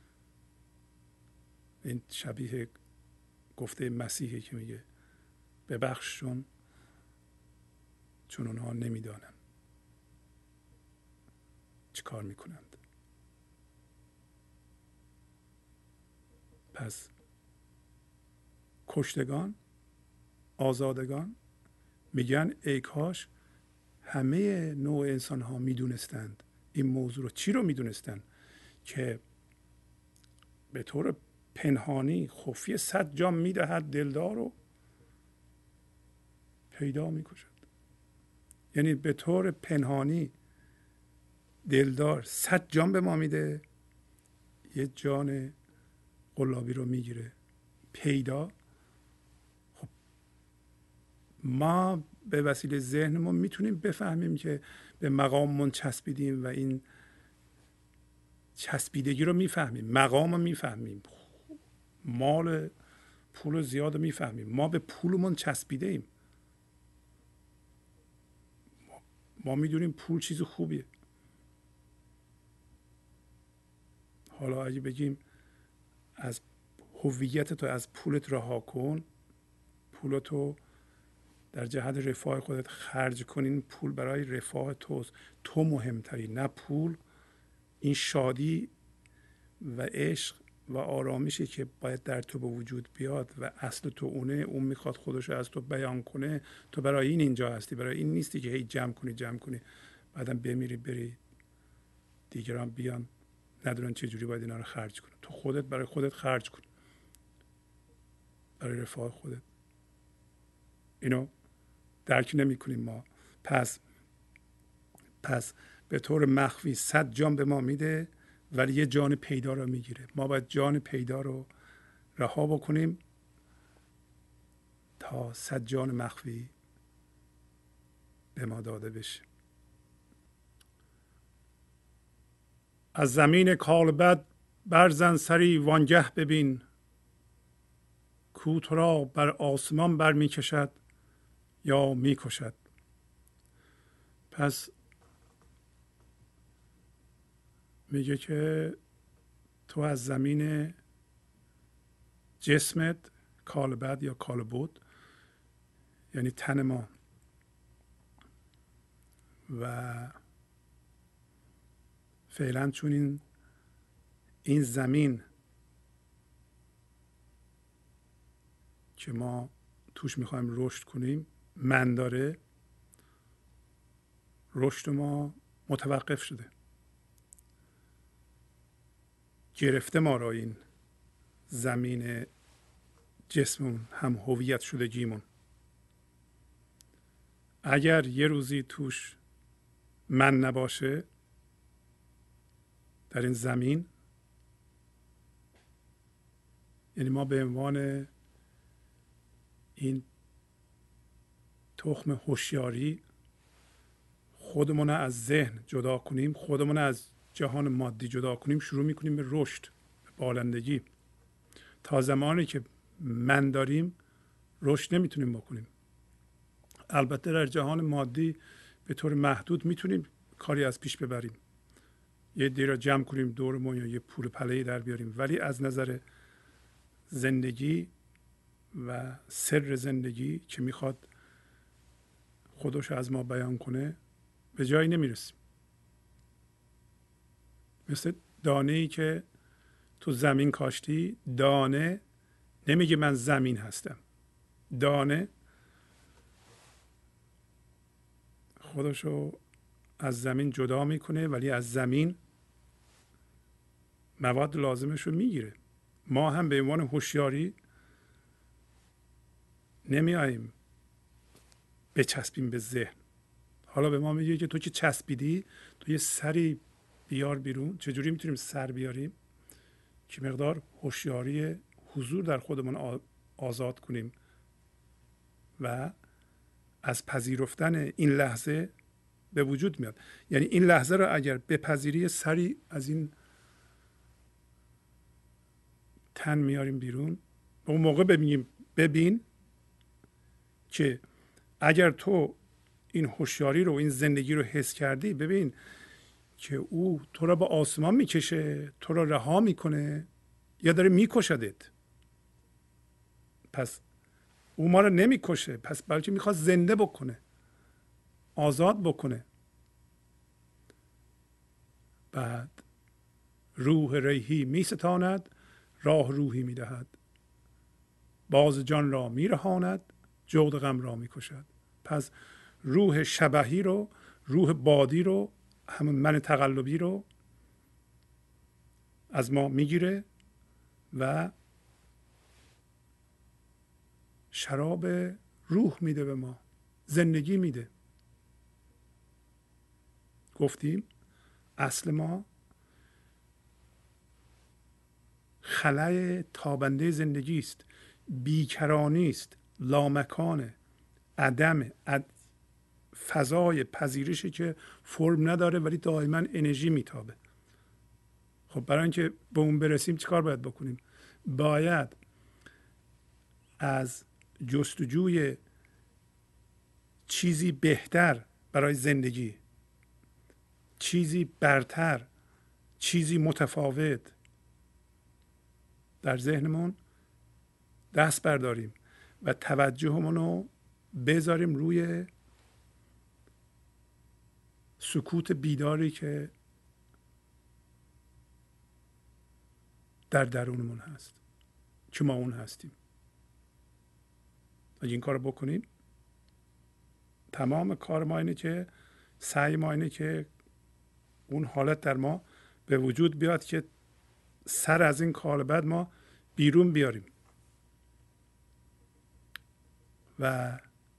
این شبیه گفته مسیحی که میگه ببخششون چون اونها نمیدانند چی کار میکنند. پس کشتگان، آزادگان میگن ای کاش همه نوع انسان ها میدونستند این موضوع رو. چی رو میدونستند؟ که به طور پنهانی خفیه 100 جان میدهد دلدار رو پیدا میکشد. یعنی به طور پنهانی دلدار 100 جان به ما میده، یه جان قلابی رو میگیره پیدا. خب ما به وسیله ذهنمون میتونیم بفهمیم که به مقاممون چسبیدیم و این چسبیدگی رو میفهمیم، مقام رو میفهمیم، مال پول زیاد رو میفهمیم. ما به پولمون چسبیده ایم. ما میدونیم پول چیز خوبیه. حالا اگه بگیم از هویت تو از پولت رها کن، پولتو در جهت رفاه خودت خرج کنین، پول برای رفاه توست، تو مهمتری نه پول. این شادی و عشق و آرامشی که باید در تو به وجود بیاد و اصل تو اونه، اون میخواد خودش از تو بیان کنه. تو برای این اینجا هستی، برای این نیستی که هی جمع کنی بعدم بمیری بری دیگران بیان ندونن چه جوری باید اینا رو خرج کنن. تو خودت برای خودت خرج کن، برای رفاه خودت. اینو درک نمی کنیم ما. پس به طور مخفی 100 جان به ما میده ولی یه جان پیدا رو میگیره. ما باید جان پیدا رو رها بکنیم تا 100 جان مخفی به ما داده بشه. از زمین کالبد برزن سری وانگه ببین، کو تو را بر آسمان بر می کشد یا می کشد. پس میگه که تو از زمین جسمت، کالبد یا کالبد یعنی تن ما، و فعلا چون این زمین که ما توش میخوایم رشد کنیم من داره، رشد ما متوقف شده، گرفته ما را این زمین جسممون، هم هویت شدگیمون. اگر یه روزی توش من نباشه در این زمین، یعنی ما به عنوان این تخم هوشیاری خودمون از ذهن جدا کنیم، خودمون از جهان مادی جدا کنیم، شروع میکنیم به رشد، به بالندگی. تا زمانی که من داریم رشد نمیتونیم بکنیم. البته در جهان مادی به طور محدود میتونیم کاری از پیش ببریم، یه دی را جمع کنیم دورمون یا یه پول پله‌ای در بیاریم، ولی از نظر زندگی و سر زندگی که میخواد خودش از ما بیان کنه به جایی نمیرسیم. مثل دانه ای که تو زمین کاشتی، دانه نمیگه من زمین هستم، دانه خودشو از زمین جدا میکنه ولی از زمین مواد لازمش رو میگیره. ما هم به عنوان هوشیاری نمیاییم بچسبیم به ذهن. حالا به ما میگه که تو که چسبیدی، تو یه سری بیار بیرون. چجوری میتونیم سر بیاریم؟ که مقدار هوشیاری حضور در خودمون آزاد کنیم و از پذیرفتن این لحظه به وجود میاد. یعنی این لحظه رو اگر بپذیری، سری از این تن میاریم بیرون. به اون موقع ببین که اگر تو این هوشیاری رو، این زندگی رو حس کردی، ببین که او تو را به آسمان میکشه، تو را رها میکنه یا داره میکشدت. پس او ما رو نمیکشه، پس بلکه میخواد زنده بکنه، آزاد بکنه. بعد روح ریحی میستاند، راه روحی میدهد، باز جان را میرهاند، جغد غم را میکشد. پس روح شبحی رو، روح بادی رو، همون من تقلبی رو از ما میگیره و شراب روح میده به ما، زندگی میده. گفتیم اصل ما خلای تابنده زندگی است، بیکرانی است، لامکانه، عدم فضای پذیرشی که فرم نداره ولی دائما انرژی میتابه. خب برای اینکه به اون برسیم چیکار باید بکنیم؟ باید از جستجوی چیزی بهتر برای زندگی، چیزی برتر، چیزی متفاوت در ذهنمون دست برداریم و توجهمون رو بذاریم روی سکوت بیداری که در درونمون هست، که ما اون هستیم. اگه این کار رو بکنیم، تمام کار ما اینه که، سعی ما اینه که اون حالت در ما به وجود بیاد که سر از این کالبد ما بیرون بیاریم و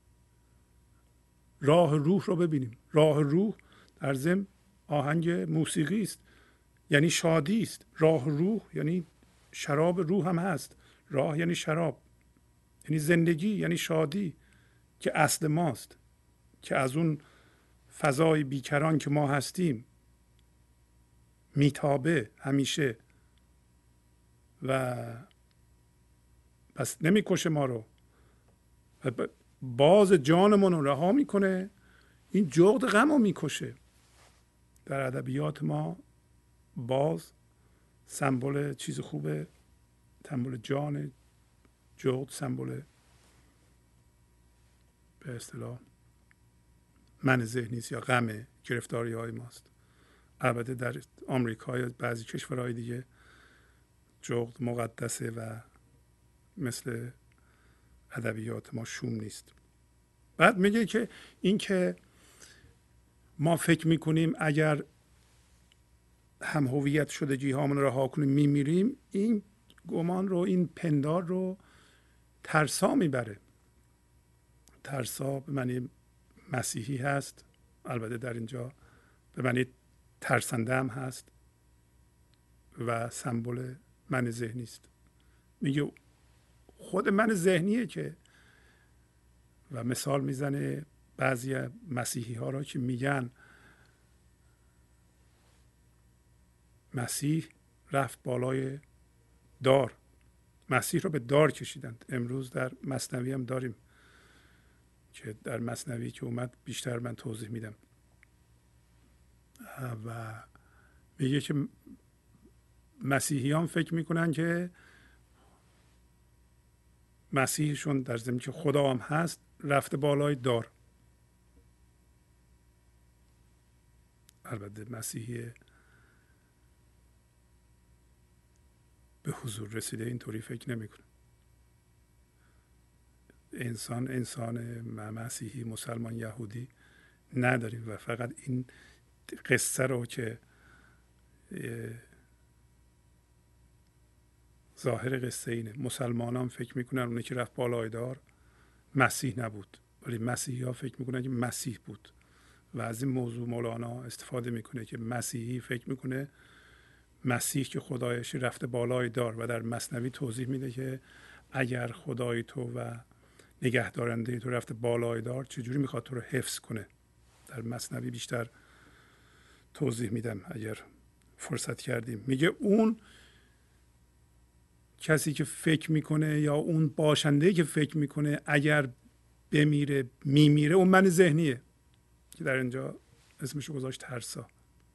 راه روح رو ببینیم. راه روح در ضمن آهنگ موسیقی است، یعنی شادی است. راه روح یعنی شراب روح هم هست. راه یعنی شراب، یعنی زندگی، یعنی شادی که اصل ماست، که از اون فضای بیکران که ما هستیم میتابه همیشه و پس نمیکشه ما رو و باز جانمون رو رها میکنه. این جغد غم رو میکشه. در ادبیات ما باز سمبل چیز خوبه، سمبل جان. جغد سمبل به اصطلاح من ذهنی است یا غم گرفتاری های ماست. البته در آمریکا یا بعضی کشورهای دیگه جغد مقدسه و مثل ادبیات ما شوم نیست. بعد میگه که این که ما فکر میکنیم اگر هم هویت شدگی هامون رو رها کنیم میمیریم، این گمان رو، این پندار رو ترسا میبره. ترسا به معنی مسیحی هست، البته در اینجا به معنی ترسنده هم هست و سمبل من ذهنی است. میگه خود من ذهنیه که، و مثال میزنه بعضی مسیحی ها را که میگن مسیح رفت بالای دار، مسیح را به دار کشیدند. امروز در مثنوی هم داریم که در مثنوی که اومد بیشتر من توضیح میدم. و میگه که مسیحیان فکر میکنن که مسیحشون در ضمن که خدا هم هست رفته بالای دار. البته مسیحی به حضور رسیده اینطوری فکر نمیکنه. انسان مسیحی، مسلمان، یهودی نداریم و فقط این قصه رو که ظاهر قصه اینه. مسلمانان فکر میکنن اونی که رفت بالای دار مسیح نبود، ولی مسیحی ها فکر میکنن که مسیح بود و از این موضوع مولانا استفاده میکنه که مسیحی فکر میکنه مسیح که خدایش رفته بالای دار و در مثنوی توضیح میده که اگر خدای تو و نگهدارنده تو رفته بالای دار چجوری میخواد تو رو حفظ کنه. در مثنوی بیشتر توضیح میدم اگر فرصت کردیم. میگه اون کسی که فکر میکنه یا اون باشنده که فکر میکنه اگر بمیره میمیره، اون من ذهنیه که در اینجا اسمشو گذاشت ترسا.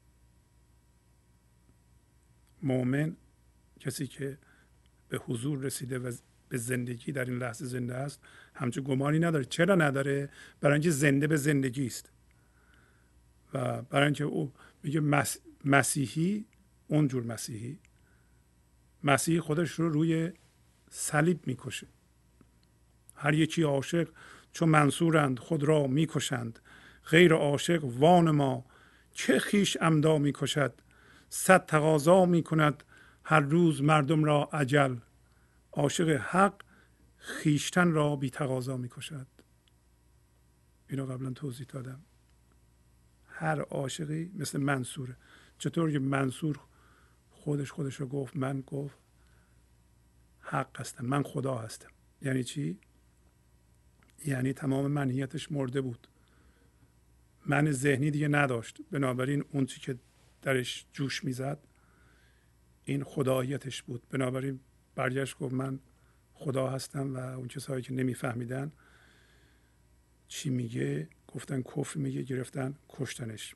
مؤمن کسی که به حضور رسیده و به زندگی در این لحظه زنده است همچون گمانی نداره. چرا نداره؟ برای اینکه زنده به زندگی است و برای اینکه او میگه مسیحی، اونجور مسیحی خودش رو روی صلیب میکشه. هر یکی عاشق چون منصورند خود را میکشند، غیر عاشق وان ما چه خویش عمدا میکشد. صد تقاضا میکند هر روز مردم را اجل، عاشق حق خویشتن را بی تقاضا میکشد. اینو قبلا توضیح دادم. هر عاشقی مثل منصوره. چطور که منصور خودش رو گفت، من گفت حق هستم، من خدا هستم. یعنی چی؟ یعنی تمام منیتش مرده بود، من ذهنی دیگه نداشت، بنابراین اون چی که درش جوش میزد این خداییتش بود. بنابراین برگشت گفت من خدا هستم و اون کسایی که نمیفهمیدن چی میگه گفتن کفر میگه، گرفتن کشتنش.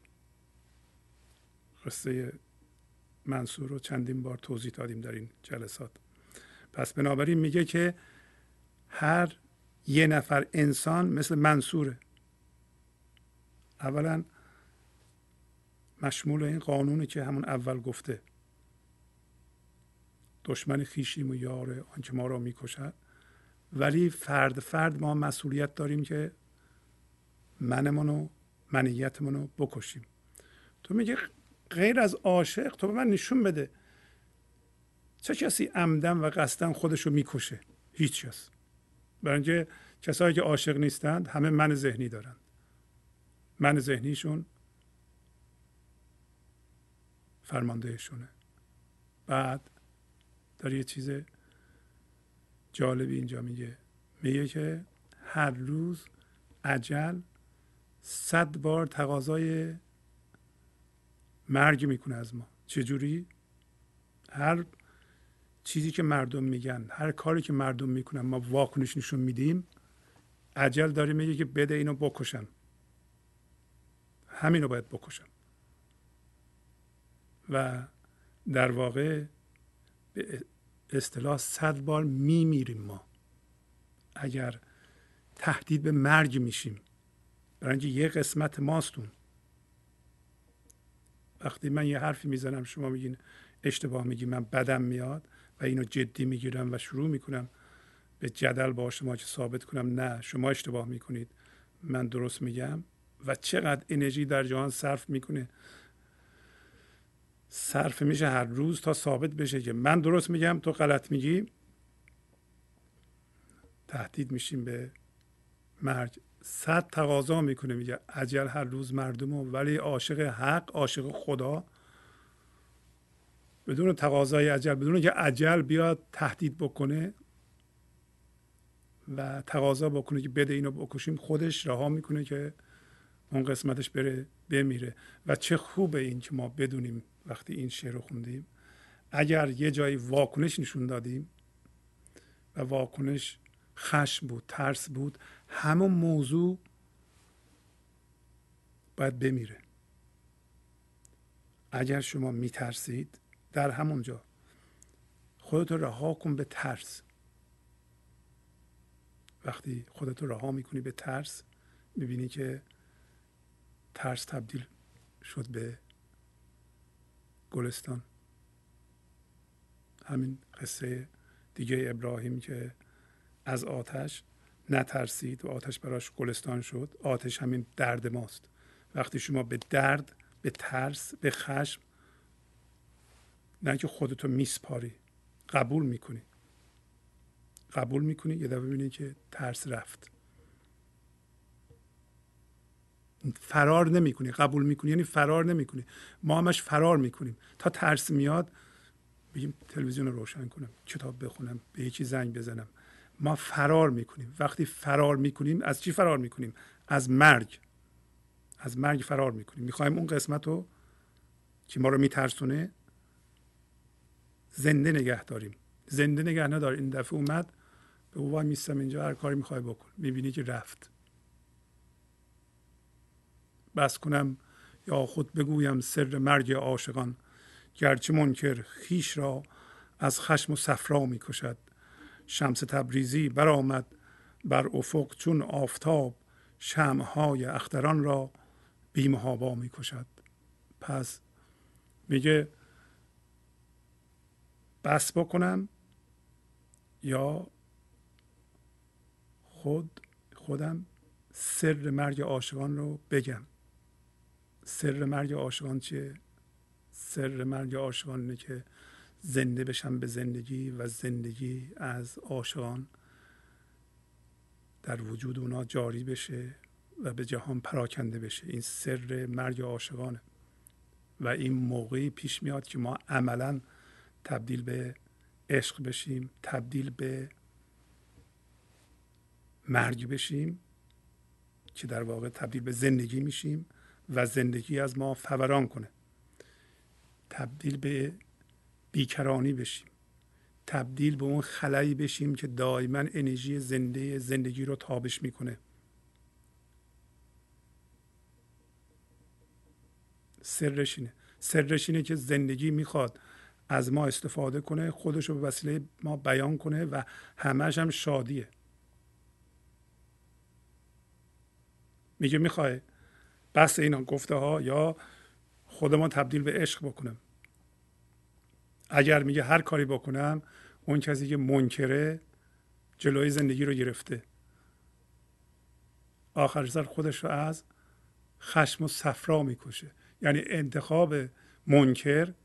قصه منصور رو چندین بار توضیح دادیم در این جلسات. پس بنابراین میگه که هر یه نفر انسان مثل منصوره. اولا مشمول این قانونه که همون اول گفته دشمن خویشیم و یار آنکه ما را میکشد، ولی فرد ما مسئولیت داریم که منیتمونو بکشیم. تو میگه غیر از عاشق تو به من نشون بده چه کسی عمدن و قصدن خودشو میکشه؟ هیچ کس. برای اینکه کسایی که عاشق نیستند همه من ذهنی دارن. من ذهنیشون فرماندهشونه. بعد داره یه چیز جالبی اینجا میگه که هر روز اجل 100 بار تقاضای مرگ میکنه از ما. چجوری؟ هر چیزی که مردم میگن، هر کاری که مردم میکنن، ما واکنش نشون میدیم، اجل داره میگه که بده اینو بکشم، همینو باید بکشم. و در واقع به اصطلاح 100 بار میمیریم ما اگر تهدید به مرگ میشیم. برای اینکه یه قسمت ماستون. وقتی من یه حرفی میزنم شما میگین اشتباه میگی، من بدم میاد و اینو جدی میگیرم و شروع میکنم به جدل با شما که ثابت کنم نه شما اشتباه میکنید من درست میگم، و چقدر انرژی در جهان صرف میشه هر روز تا ثابت بشه که من درست میگم تو غلط میگی. تهدید میشیم به مرگ. 100 تقاضا میکنه، میگه اجل هر روز مردمو، ولی عاشق حق، عاشق خدا بدون تقاضای اجل، بدون که اجل بیاد تهدید بکنه و تقاضا بکنه که بده اینو بکشیم، خودش رها میکنه که اون قسمتش بره بمیره. و چه خوبه این که ما بدونیم وقتی این شعر رو خوندیم اگر یه جایی واکنش نشون دادیم و واکنش خشم بود، ترس بود، همون موضوع باید بمیره. اگر شما میترسید در همونجا خودت رو رها کن به ترس. وقتی خودت رو رها میکنی به ترس میبینی که ترس تبدیل شد به گلستان. همین قصه دیگه ابراهیم که از آتش نترسید و آتش براش گلستان شد. آتش همین درد ماست. وقتی شما به درد، به ترس، به خشم نه که خودتو میسپاری، قبول میکنی یه دفعه ببینید که ترس رفت. فرار نمیکنی، قبول میکنی یعنی فرار نمیکنی. ما همش فرار میکنیم تا ترس میاد بگیم تلویزیون رو روشن کنم، کتاب بخونم، به یکی زنگ بزنم. ما فرار میکنیم. وقتی فرار میکنیم از چی فرار میکنیم؟ از مرگ. از مرگ فرار میکنیم. میخوایم اون قسمت رو که ما رو میترسونه زنده نگه داریم. زنده نگه ندار. این دفعه اومد به او وای میستم اینجا، هر کاری میخوای بکن. میبینی که رفت. بس کنم یا خود بگویم سر مرگ عاشقان، گرچه منکر خیش را از خشم و صفرا میکشد. شمس تبریزی برآمد بر افق چون آفتاب، شمعهای اختران را بی محابا میکشد. پس میگه بس بکنم یا خودم سر مرگ عاشقان رو بگم. سر مرگ عاشقان چیه؟ سر مرگ عاشقان اینه که زنده بشن به زندگی و زندگی از عاشقان در وجود اونا جاری بشه و به جهان پراکنده بشه. این سر مرگ عاشقانه. و این موقعی پیش میاد که ما عملا تبدیل به عشق بشیم، تبدیل به مرگ بشیم، که در واقع تبدیل به زندگی میشیم و زندگی از ما فوران کنه. تبدیل به بیکرانی بشیم، تبدیل به اون خلایی بشیم که دائما انرژی زندگی رو تابش میکنه. سرش اینه که زندگی میخواد از ما استفاده کنه، خودش رو به وسیله ما بیان کنه و همش هم شادیه. میگه میخوای بس اینا گفته ها یا خودمان تبدیل به عشق بکنم. اگر میگه هر کاری بکنم، اون کسی که منکره جلوی زندگی رو گرفته، آخر سر خودش رو از خشم و صفرا میکشه. یعنی انتخاب منکر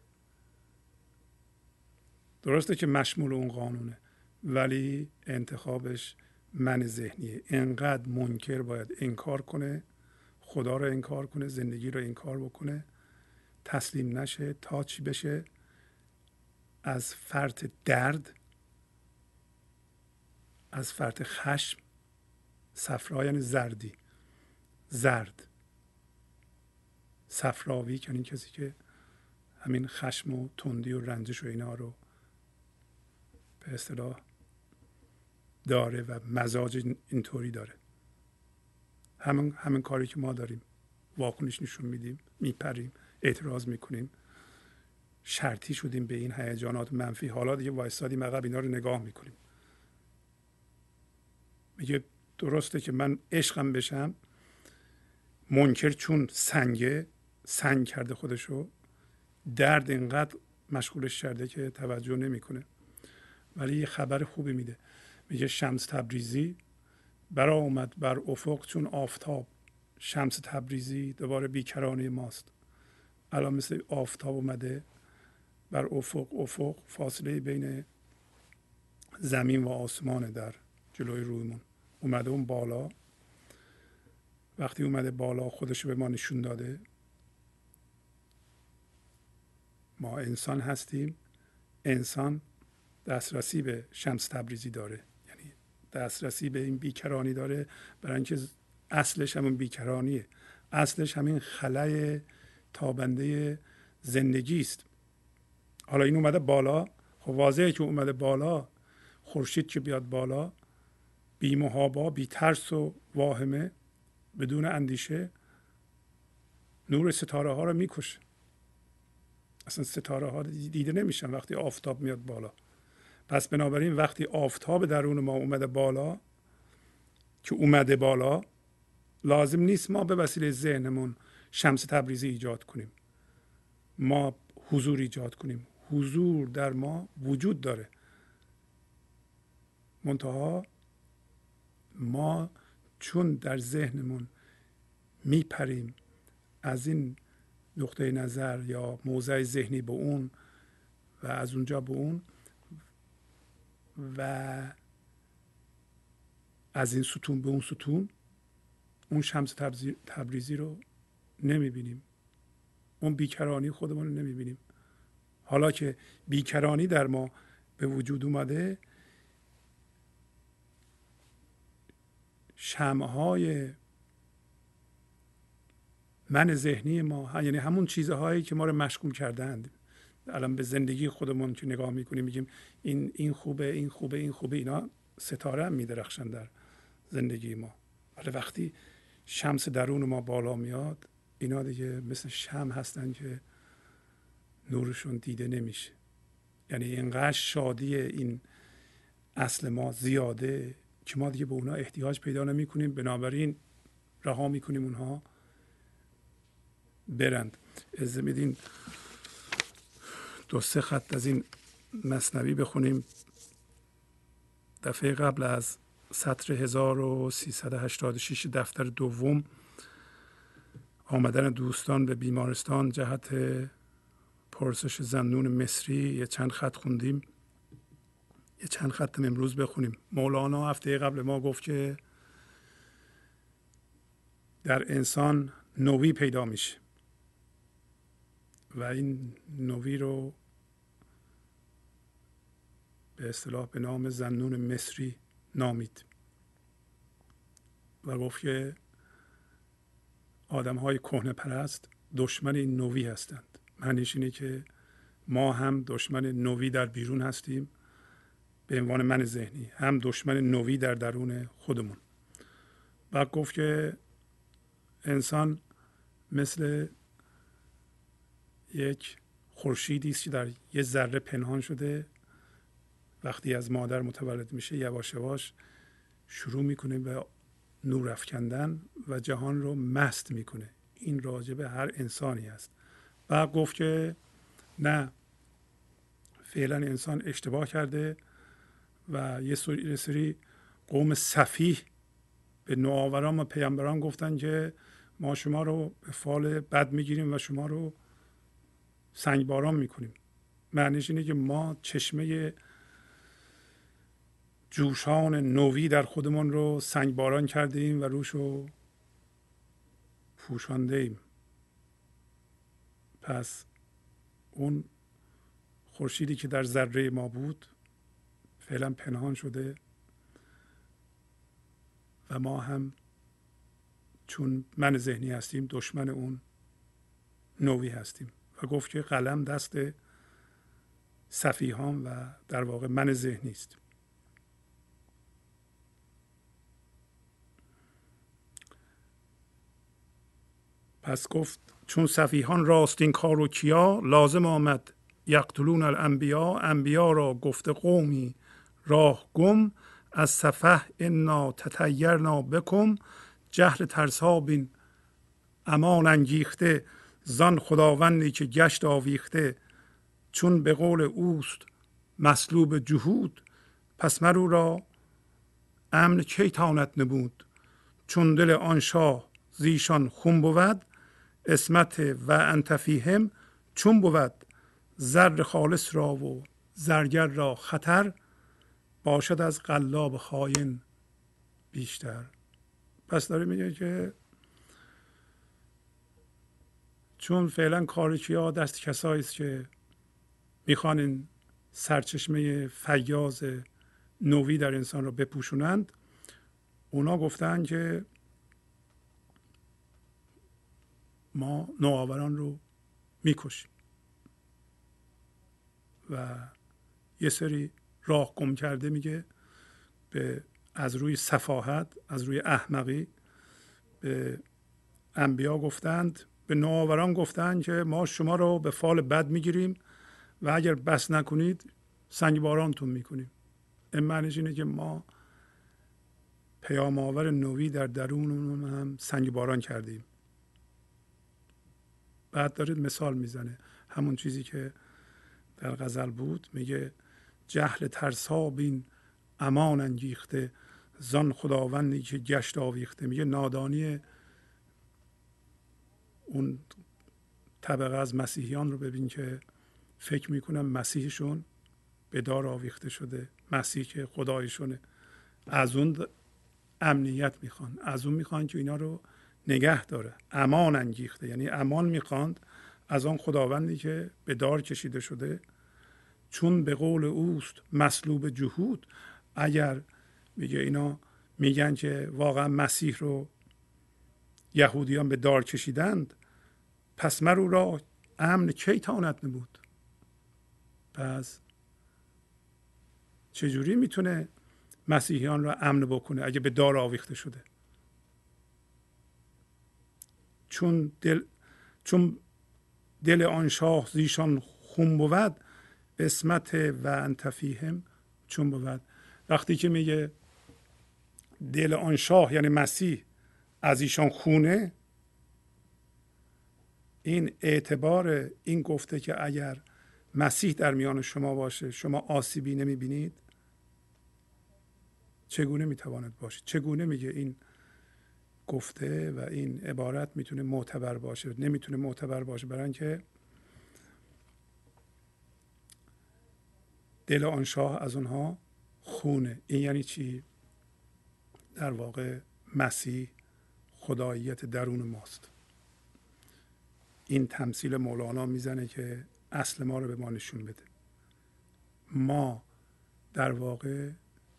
درسته که مشمول اون قانونه، ولی انتخابش من ذهنیه. انقدر منکر باید انکار کنه، خدا رو انکار کنه، زندگی رو انکار بکنه، تسلیم نشه تا چی بشه؟ از فرط درد، از فرط خشم. صفرا یعنی زردی، زرد. صفراوی یعنی کسی که همین خشم و تندی و رنجش و اینا رو به اصطلاح داره و مزاج اینطوری داره. همین کاری که ما داریم، واکنش نشون میدیم، میپریم، اعتراض میکنیم، شرطی شدیم به این هیجانات منفی. حالا دیگه وایستادیم عقب اینا رو نگاه میکنیم. میگه درسته که من عشقم بشم، منکر چون سنگ کرده خودشو، درد اینقدر مشغولش کرده که توجه نمیکنه. ولی یه خبر خوبی میده، میگه شمس تبریزی برآمد بر افق چون آفتاب. شمس تبریزی دوباره بیکرانه ماست. الان مثل آفتاب اومده بر افق فاصله بین زمین و آسمان در جلوی رویمون اومده. اون بالا، وقتی اومده بالا خودش به ما نشون داده. ما انسان هستیم، انسان دسترسی به شمس تبریزی داره، یعنی دسترسی به این بیکرانی داره، برای اینکه اصلش همون بیکرانیه، اصلش همین خلای تابنده زندگی است. حالا این اومده بالا، خب واضحه که اومده بالا. خورشید که بیاد بالا، بی محابا، بی ترس و واهمه، بدون اندیشه، نور ستاره ها رو میکشه. اصلا ستاره ها دیده نمیشن وقتی آفتاب میاد بالا. پس بنابراین وقتی آفتاب درون ما اومده بالا، که اومده بالا، لازم نیست ما به وسیله ذهنمون شمس تبریزی ایجاد کنیم، ما حضور ایجاد کنیم. حضور در ما وجود داره، منتها ما چون در ذهنمون میپریم از این نقطه نظر یا موضع ذهنی به اون و از اونجا به اون و از این ستون به اون ستون، اون شمس تبریزی رو نمیبینیم، اون بیکرانی خودمون رو نمیبینیم. حالا که بیکرانی در ما به وجود اومده، شمعهای من ذهنی ما، یعنی همون چیزهایی که ما رو مشغول کردند، الان به زندگی خودمون که نگاه میکنیم میگیم این خوبه، این خوبه، این خوبه، اینا ستاره هم میدرخشن در زندگی ما. ولی وقتی شمس درون ما بالا میاد، اینا دیگه مثل شمع هستن که نورشون دیده نمیشه. یعنی اینقدر شادی این اصل ما زیاده که ما دیگه به اونها احتیاج پیدا نمی کنیم، بنابراین رها میکنیم اونها برند. اجازه میدین 2-3 خط از این مثنوی بخونیم. دفعه قبل از سطر 1386 دفتر دوم، آمدن دوستان به بیمارستان جهت پرسش زنون مصری، یه چند خط خوندیم. یه چند خط امروز بخونیم. مولانا هفته قبل ما گفت که در انسان نوی پیدا میشه و این نوی رو به اصطلاح به نام زنون مصری نامید و گفت که آدم‌های کهنه پرست دشمن این نوی هستند. معنیش اینه که ما هم دشمن نوی در بیرون هستیم به عنوان من ذهنی، هم دشمن نوی در درون خودمون. بعد گفت که انسان مثل یک خورشیدی است که در یه ذره پنهان شده، وقتی از مادر متولد میشه یواش یواش شروع میکنه به نور افکندن و جهان رو مست میکنه. این راجع به هر انسانی است. بعد گفت که نه، فعلا انسان اشتباه کرده و یه سری قوم سفیه به نوآوران و پیامبران گفتن که ما شما رو به فال بد میگیریم و شما رو سنگباران میکنیم. معنیش اینه که ما چشمه جوشان نوی در خودمون رو سنگباران کرده ایم و روش رو پوشانده ایم. پس اون خورشیدی که در ذره ما بود فعلا پنهان شده و ما هم چون من ذهنی هستیم دشمن اون نوی هستیم. و گفت که قلم دست سفیهان و در واقع من ذهنی است. پس گفت چون سفیهان راست این کار و کیا، لازم آمد یقتلون الانبیا. انبیا را گفته قومی راه گم، از سفه انا تطیرنا بکم. جهل ترسا بین امان انگیخته، زان خداوندی که گشت آویخته. چون به قول اوست مسلوب جهود، پس مرو را امن کی تاند نمود. چون دل آن شاه زیشان خون بود، اسمت و انت فیهم چون بود. زر خالص را و زرگر را خطر، باشد از قلاب خاین بیشتر. پس داره میگه که چون فعلا کارکیا دست کسایی است که میخوان این سرچشمه فیاض نوی در انسان رو بپوشونند، اونا گفتن که ما نوآوران رو میکشیم و یه سری راه گم کرده میگه از روی سفاهت، از روی احمقی به انبیا گفتند، به نوآوران گفتند که ما شما رو به فال بد میگیریم و اگر بس نکنید سنگ بارانتون میکنیم. این معنیش اینه که ما پیام آور نوی در درونمون هم سنگ باران کردیم. بعد داره مثال میزنه همون چیزی که در غزل بود، میگه جهل ترسا بین امان انگیخته، زان خداوندی که گشت آویخته. میگه نادانی اون طبقه از مسیحیان رو ببین که فکر میکنن مسیحشون به دار آویخته شده، مسیح که خدایشونه. از اون امنیت میخوان، از اون میخوان که اینا رو نگه داره. امان انگیخته یعنی امان میخواند از آن خداوندی که به دار کشیده شده. چون به قول اوست مسلوب جهود، اگر میگه اینا میگن که واقعا مسیح رو یهودیان به دار کشیدند، پس مرو را امن کی تاند نمود. پس چجوری میتونه مسیحیان را امن بکنه اگه به دار آویخته شده؟ چون دل آن شاه زیشان خون بود، اسمت و انت فیهم چون بود. وقتی که میگه دل آن شاه یعنی مسیح از ایشان خونه، این اعتبار این گفته که اگر مسیح در میان شما باشه شما آسیبی نمیبینید، چگونه میتواند باشه؟ چگونه میگه این گفته و این عبارت میتونه معتبر باشه؟ نمیتونه معتبر باشه، برای اینکه دل آن شاه از اونها خونه. این یعنی چی؟ در واقع مسیح خداییت درون ماست. این تمثیل مولانا میزنه که اصل ما رو به ما نشون بده. ما در واقع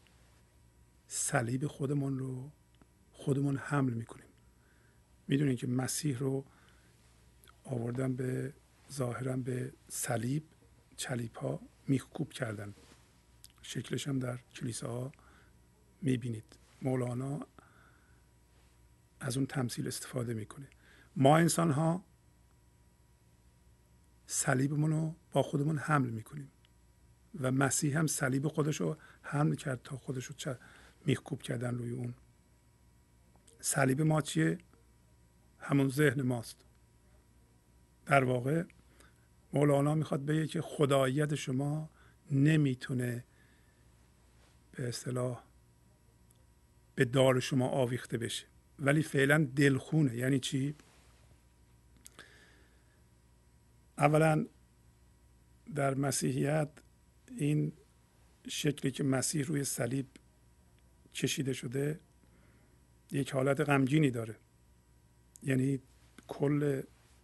صلیب خودمون رو خودمون حمل میکنیم. میدونید که مسیح رو آوردن به ظاهرا به صلیب، چلیب ها میخکوب کردن. شکلش هم در کلیساها میبینید. مولانا از اون تمثیل استفاده میکنه. ما انسان ها صلیبمون رو با خودمون حمل میکنیم و مسیح هم صلیب خودش رو حمل کرد تا خودش رو میخکوب کردن روی اون. صلیب ما چیه؟ همون ذهن ماست. در واقع مولانا میخواد بگه که خداییت شما نمیتونه به اصطلاح به دار شما آویخته بشه، ولی فعلا دلخونه. یعنی چی؟ اولا در مسیحیت این شکلی که مسیح روی صلیب کشیده شده یک حالت غمگینی داره. یعنی کل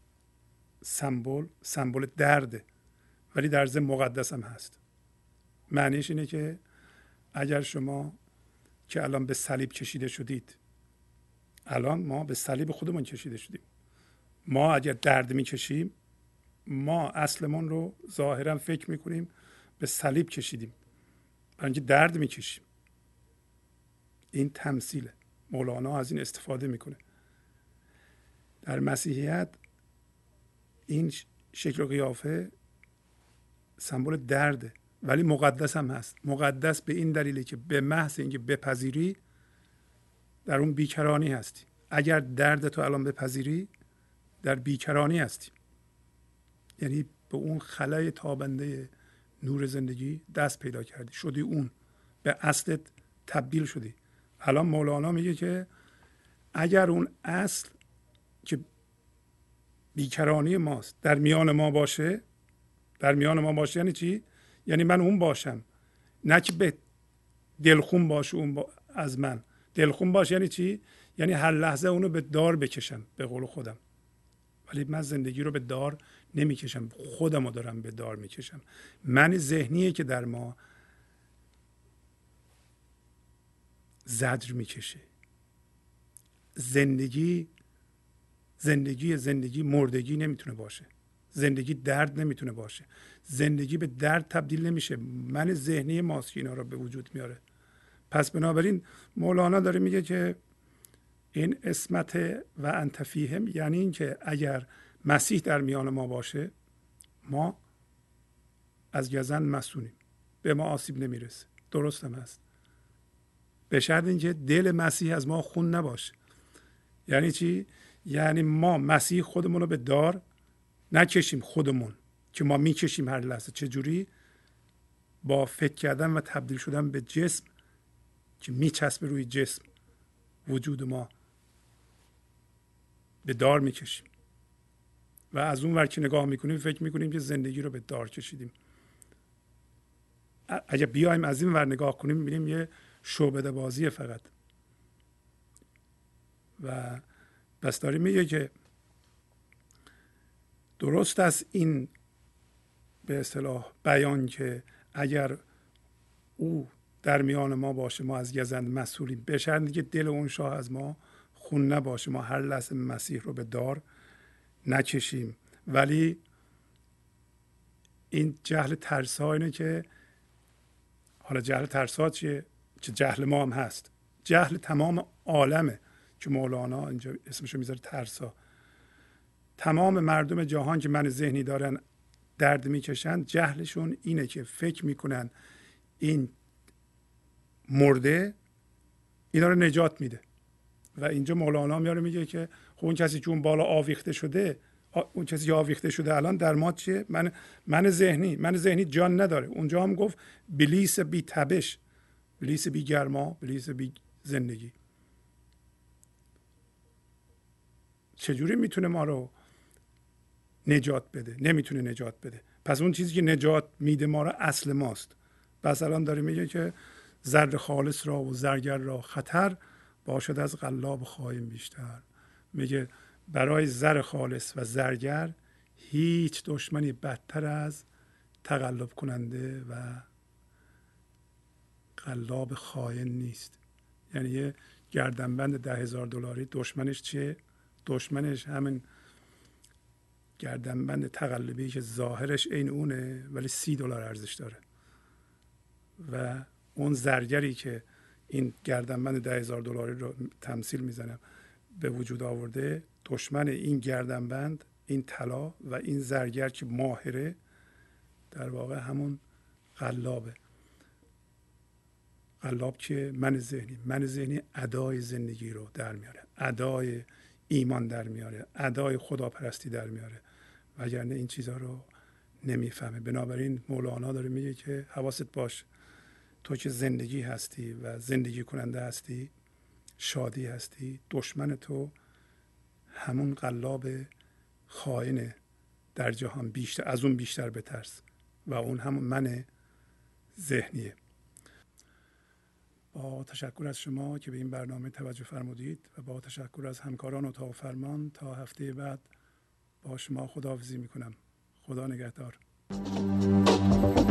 سمبل درده، ولی در ضمن مقدس هم هست. معنیش اینه که اگر شما که الان به صلیب کشیده شدید، الان ما به صلیب خودمون کشیده شدیم. ما اگر درد میکشیم، ما اصلمون رو ظاهرا فکر میکنیم به صلیب کشیدیم، برای اینکه درد میکشیم. این تمثیله. مولانا از این استفاده میکنه. در مسیحیت این شکل و قیافه سمبل درده، ولی مقدس هم هست. مقدس به این دلیله که به محض اینکه بپذیری در اون بیکرانی هستی. اگر درد تو الان بپذیری در بیکرانی هستی، یعنی به اون خلای تابنده نور زندگی دست پیدا کردی، شدی اون، به اصلت تبدیل شدی. الان مولانا میگه که اگر اون اصل که بیکرانی ماست در میان ما باشه، در میان ما باشه یعنی چی؟ یعنی من اون باشم، نه که به دلخون باشه اون از من. دلخون باشه یعنی چی؟ یعنی هر لحظه اونو به دار بکشم، به قول خودم. ولی من زندگی رو به دار نمیکشم، خودم رو دارم به دار میکشم. من ذهنیه که در ما زجر میکشه. زندگی مردگی نمیتونه باشه. زندگی درد نمیتونه باشه. زندگی به درد تبدیل نمیشه. من ذهنی ماست که اینا رو به وجود میاره. پس بنابراین مولانا داره میگه که این اسمت و انت فیهم، یعنی این که اگر مسیح در میان ما باشه، ما از گزند مسونیم، به ما آسیب نمیرسه. درست هم هست، به شرط اینکه دل مسیح از ما خون نباشه. یعنی چی؟ یعنی ما مسیح خودمون رو به دار نکشیم، خودمون که ما میکشیم هر لحظه. چجوری؟ با فکر کردن و تبدیل شدن به جسم که میچسبه روی جسم، وجود ما به دار میکشیم و از اون ور که نگاه میکنیم فکر میکنیم که زندگی رو به دار کشیدیم. اگه بیایم از این ور نگاه کنیم میبینیم یه شعبده بازیه فقط. و بس داریم میگه که درست است این به اصطلاح بیان که اگر او در میان ما باشه ما از گزند مسئولیم، به شرطی که دل اون شاه از ما خون نباشه، ما هر لحظه مسیح رو به دار نکشیم. ولی این جهل ترسا اینه که حالا جهل ترسا چه جهل ما هم هست، جهل تمام عالمه که مولانا اینجا اسمشو میذاره ترسا. تمام مردم جهان که من ذهنی دارن درد میکشن، جهلشون اینه که فکر میکنن این مرده اینا رو نجات میده. و اینجا مولانا میاره میگه که خب اون کسی که اون بالا آویخته شده، اون کسی که آویخته شده الان در ما چیه؟ من ذهنی جان نداره. اونجا هم گفت بلیس بی تبش، بلیس بی گرما، بلیس بی زندگی. چجوری میتونه ما رو نجات بده؟ نمیتونه نجات بده. پس اون چیزی که نجات میده ما رو اصل ماست. پس الان داره میگه که زر خالص را و زرگر را خطر، باشد از قلاب خاین بیشتر. میگه برای زر خالص و زرگر هیچ دشمنی بدتر از تقلب کننده و قلاب خاین نیست. یعنی یه گردنبند $10,000 دشمنش چیه؟ دشمنش همین گردنبند تقلبی که ظاهرش این اونه ولی $30 ارزش داره. و اون زرگری که این گردنبند $10,000 رو تمثیل میزنه به وجود آورده، دشمن این گردنبند، این طلا و این زرگر که ماهره، در واقع همون قلابه. قلاب که من ذهنی ادای زندگی رو در میاره، ادای ایمان در میاره، ادای خداپرستی در میاره، وگرنه این چیزها رو نمیفهمه. بنابراین مولانا داره میگه که حواست باش، تو که زندگی هستی و زندگی کننده هستی، شادی هستی، دشمن تو همون قلاب خائنه در جهان. بیشتر از اون بیشتر بترس. و اون هم من ذهنیه. با تشکر از شما که به این برنامه توجه فرمودید و با تشکر از همکاران اتاق فرمان تا هفته بعد با شما خداحافظی میکنم. خدا نگهدار.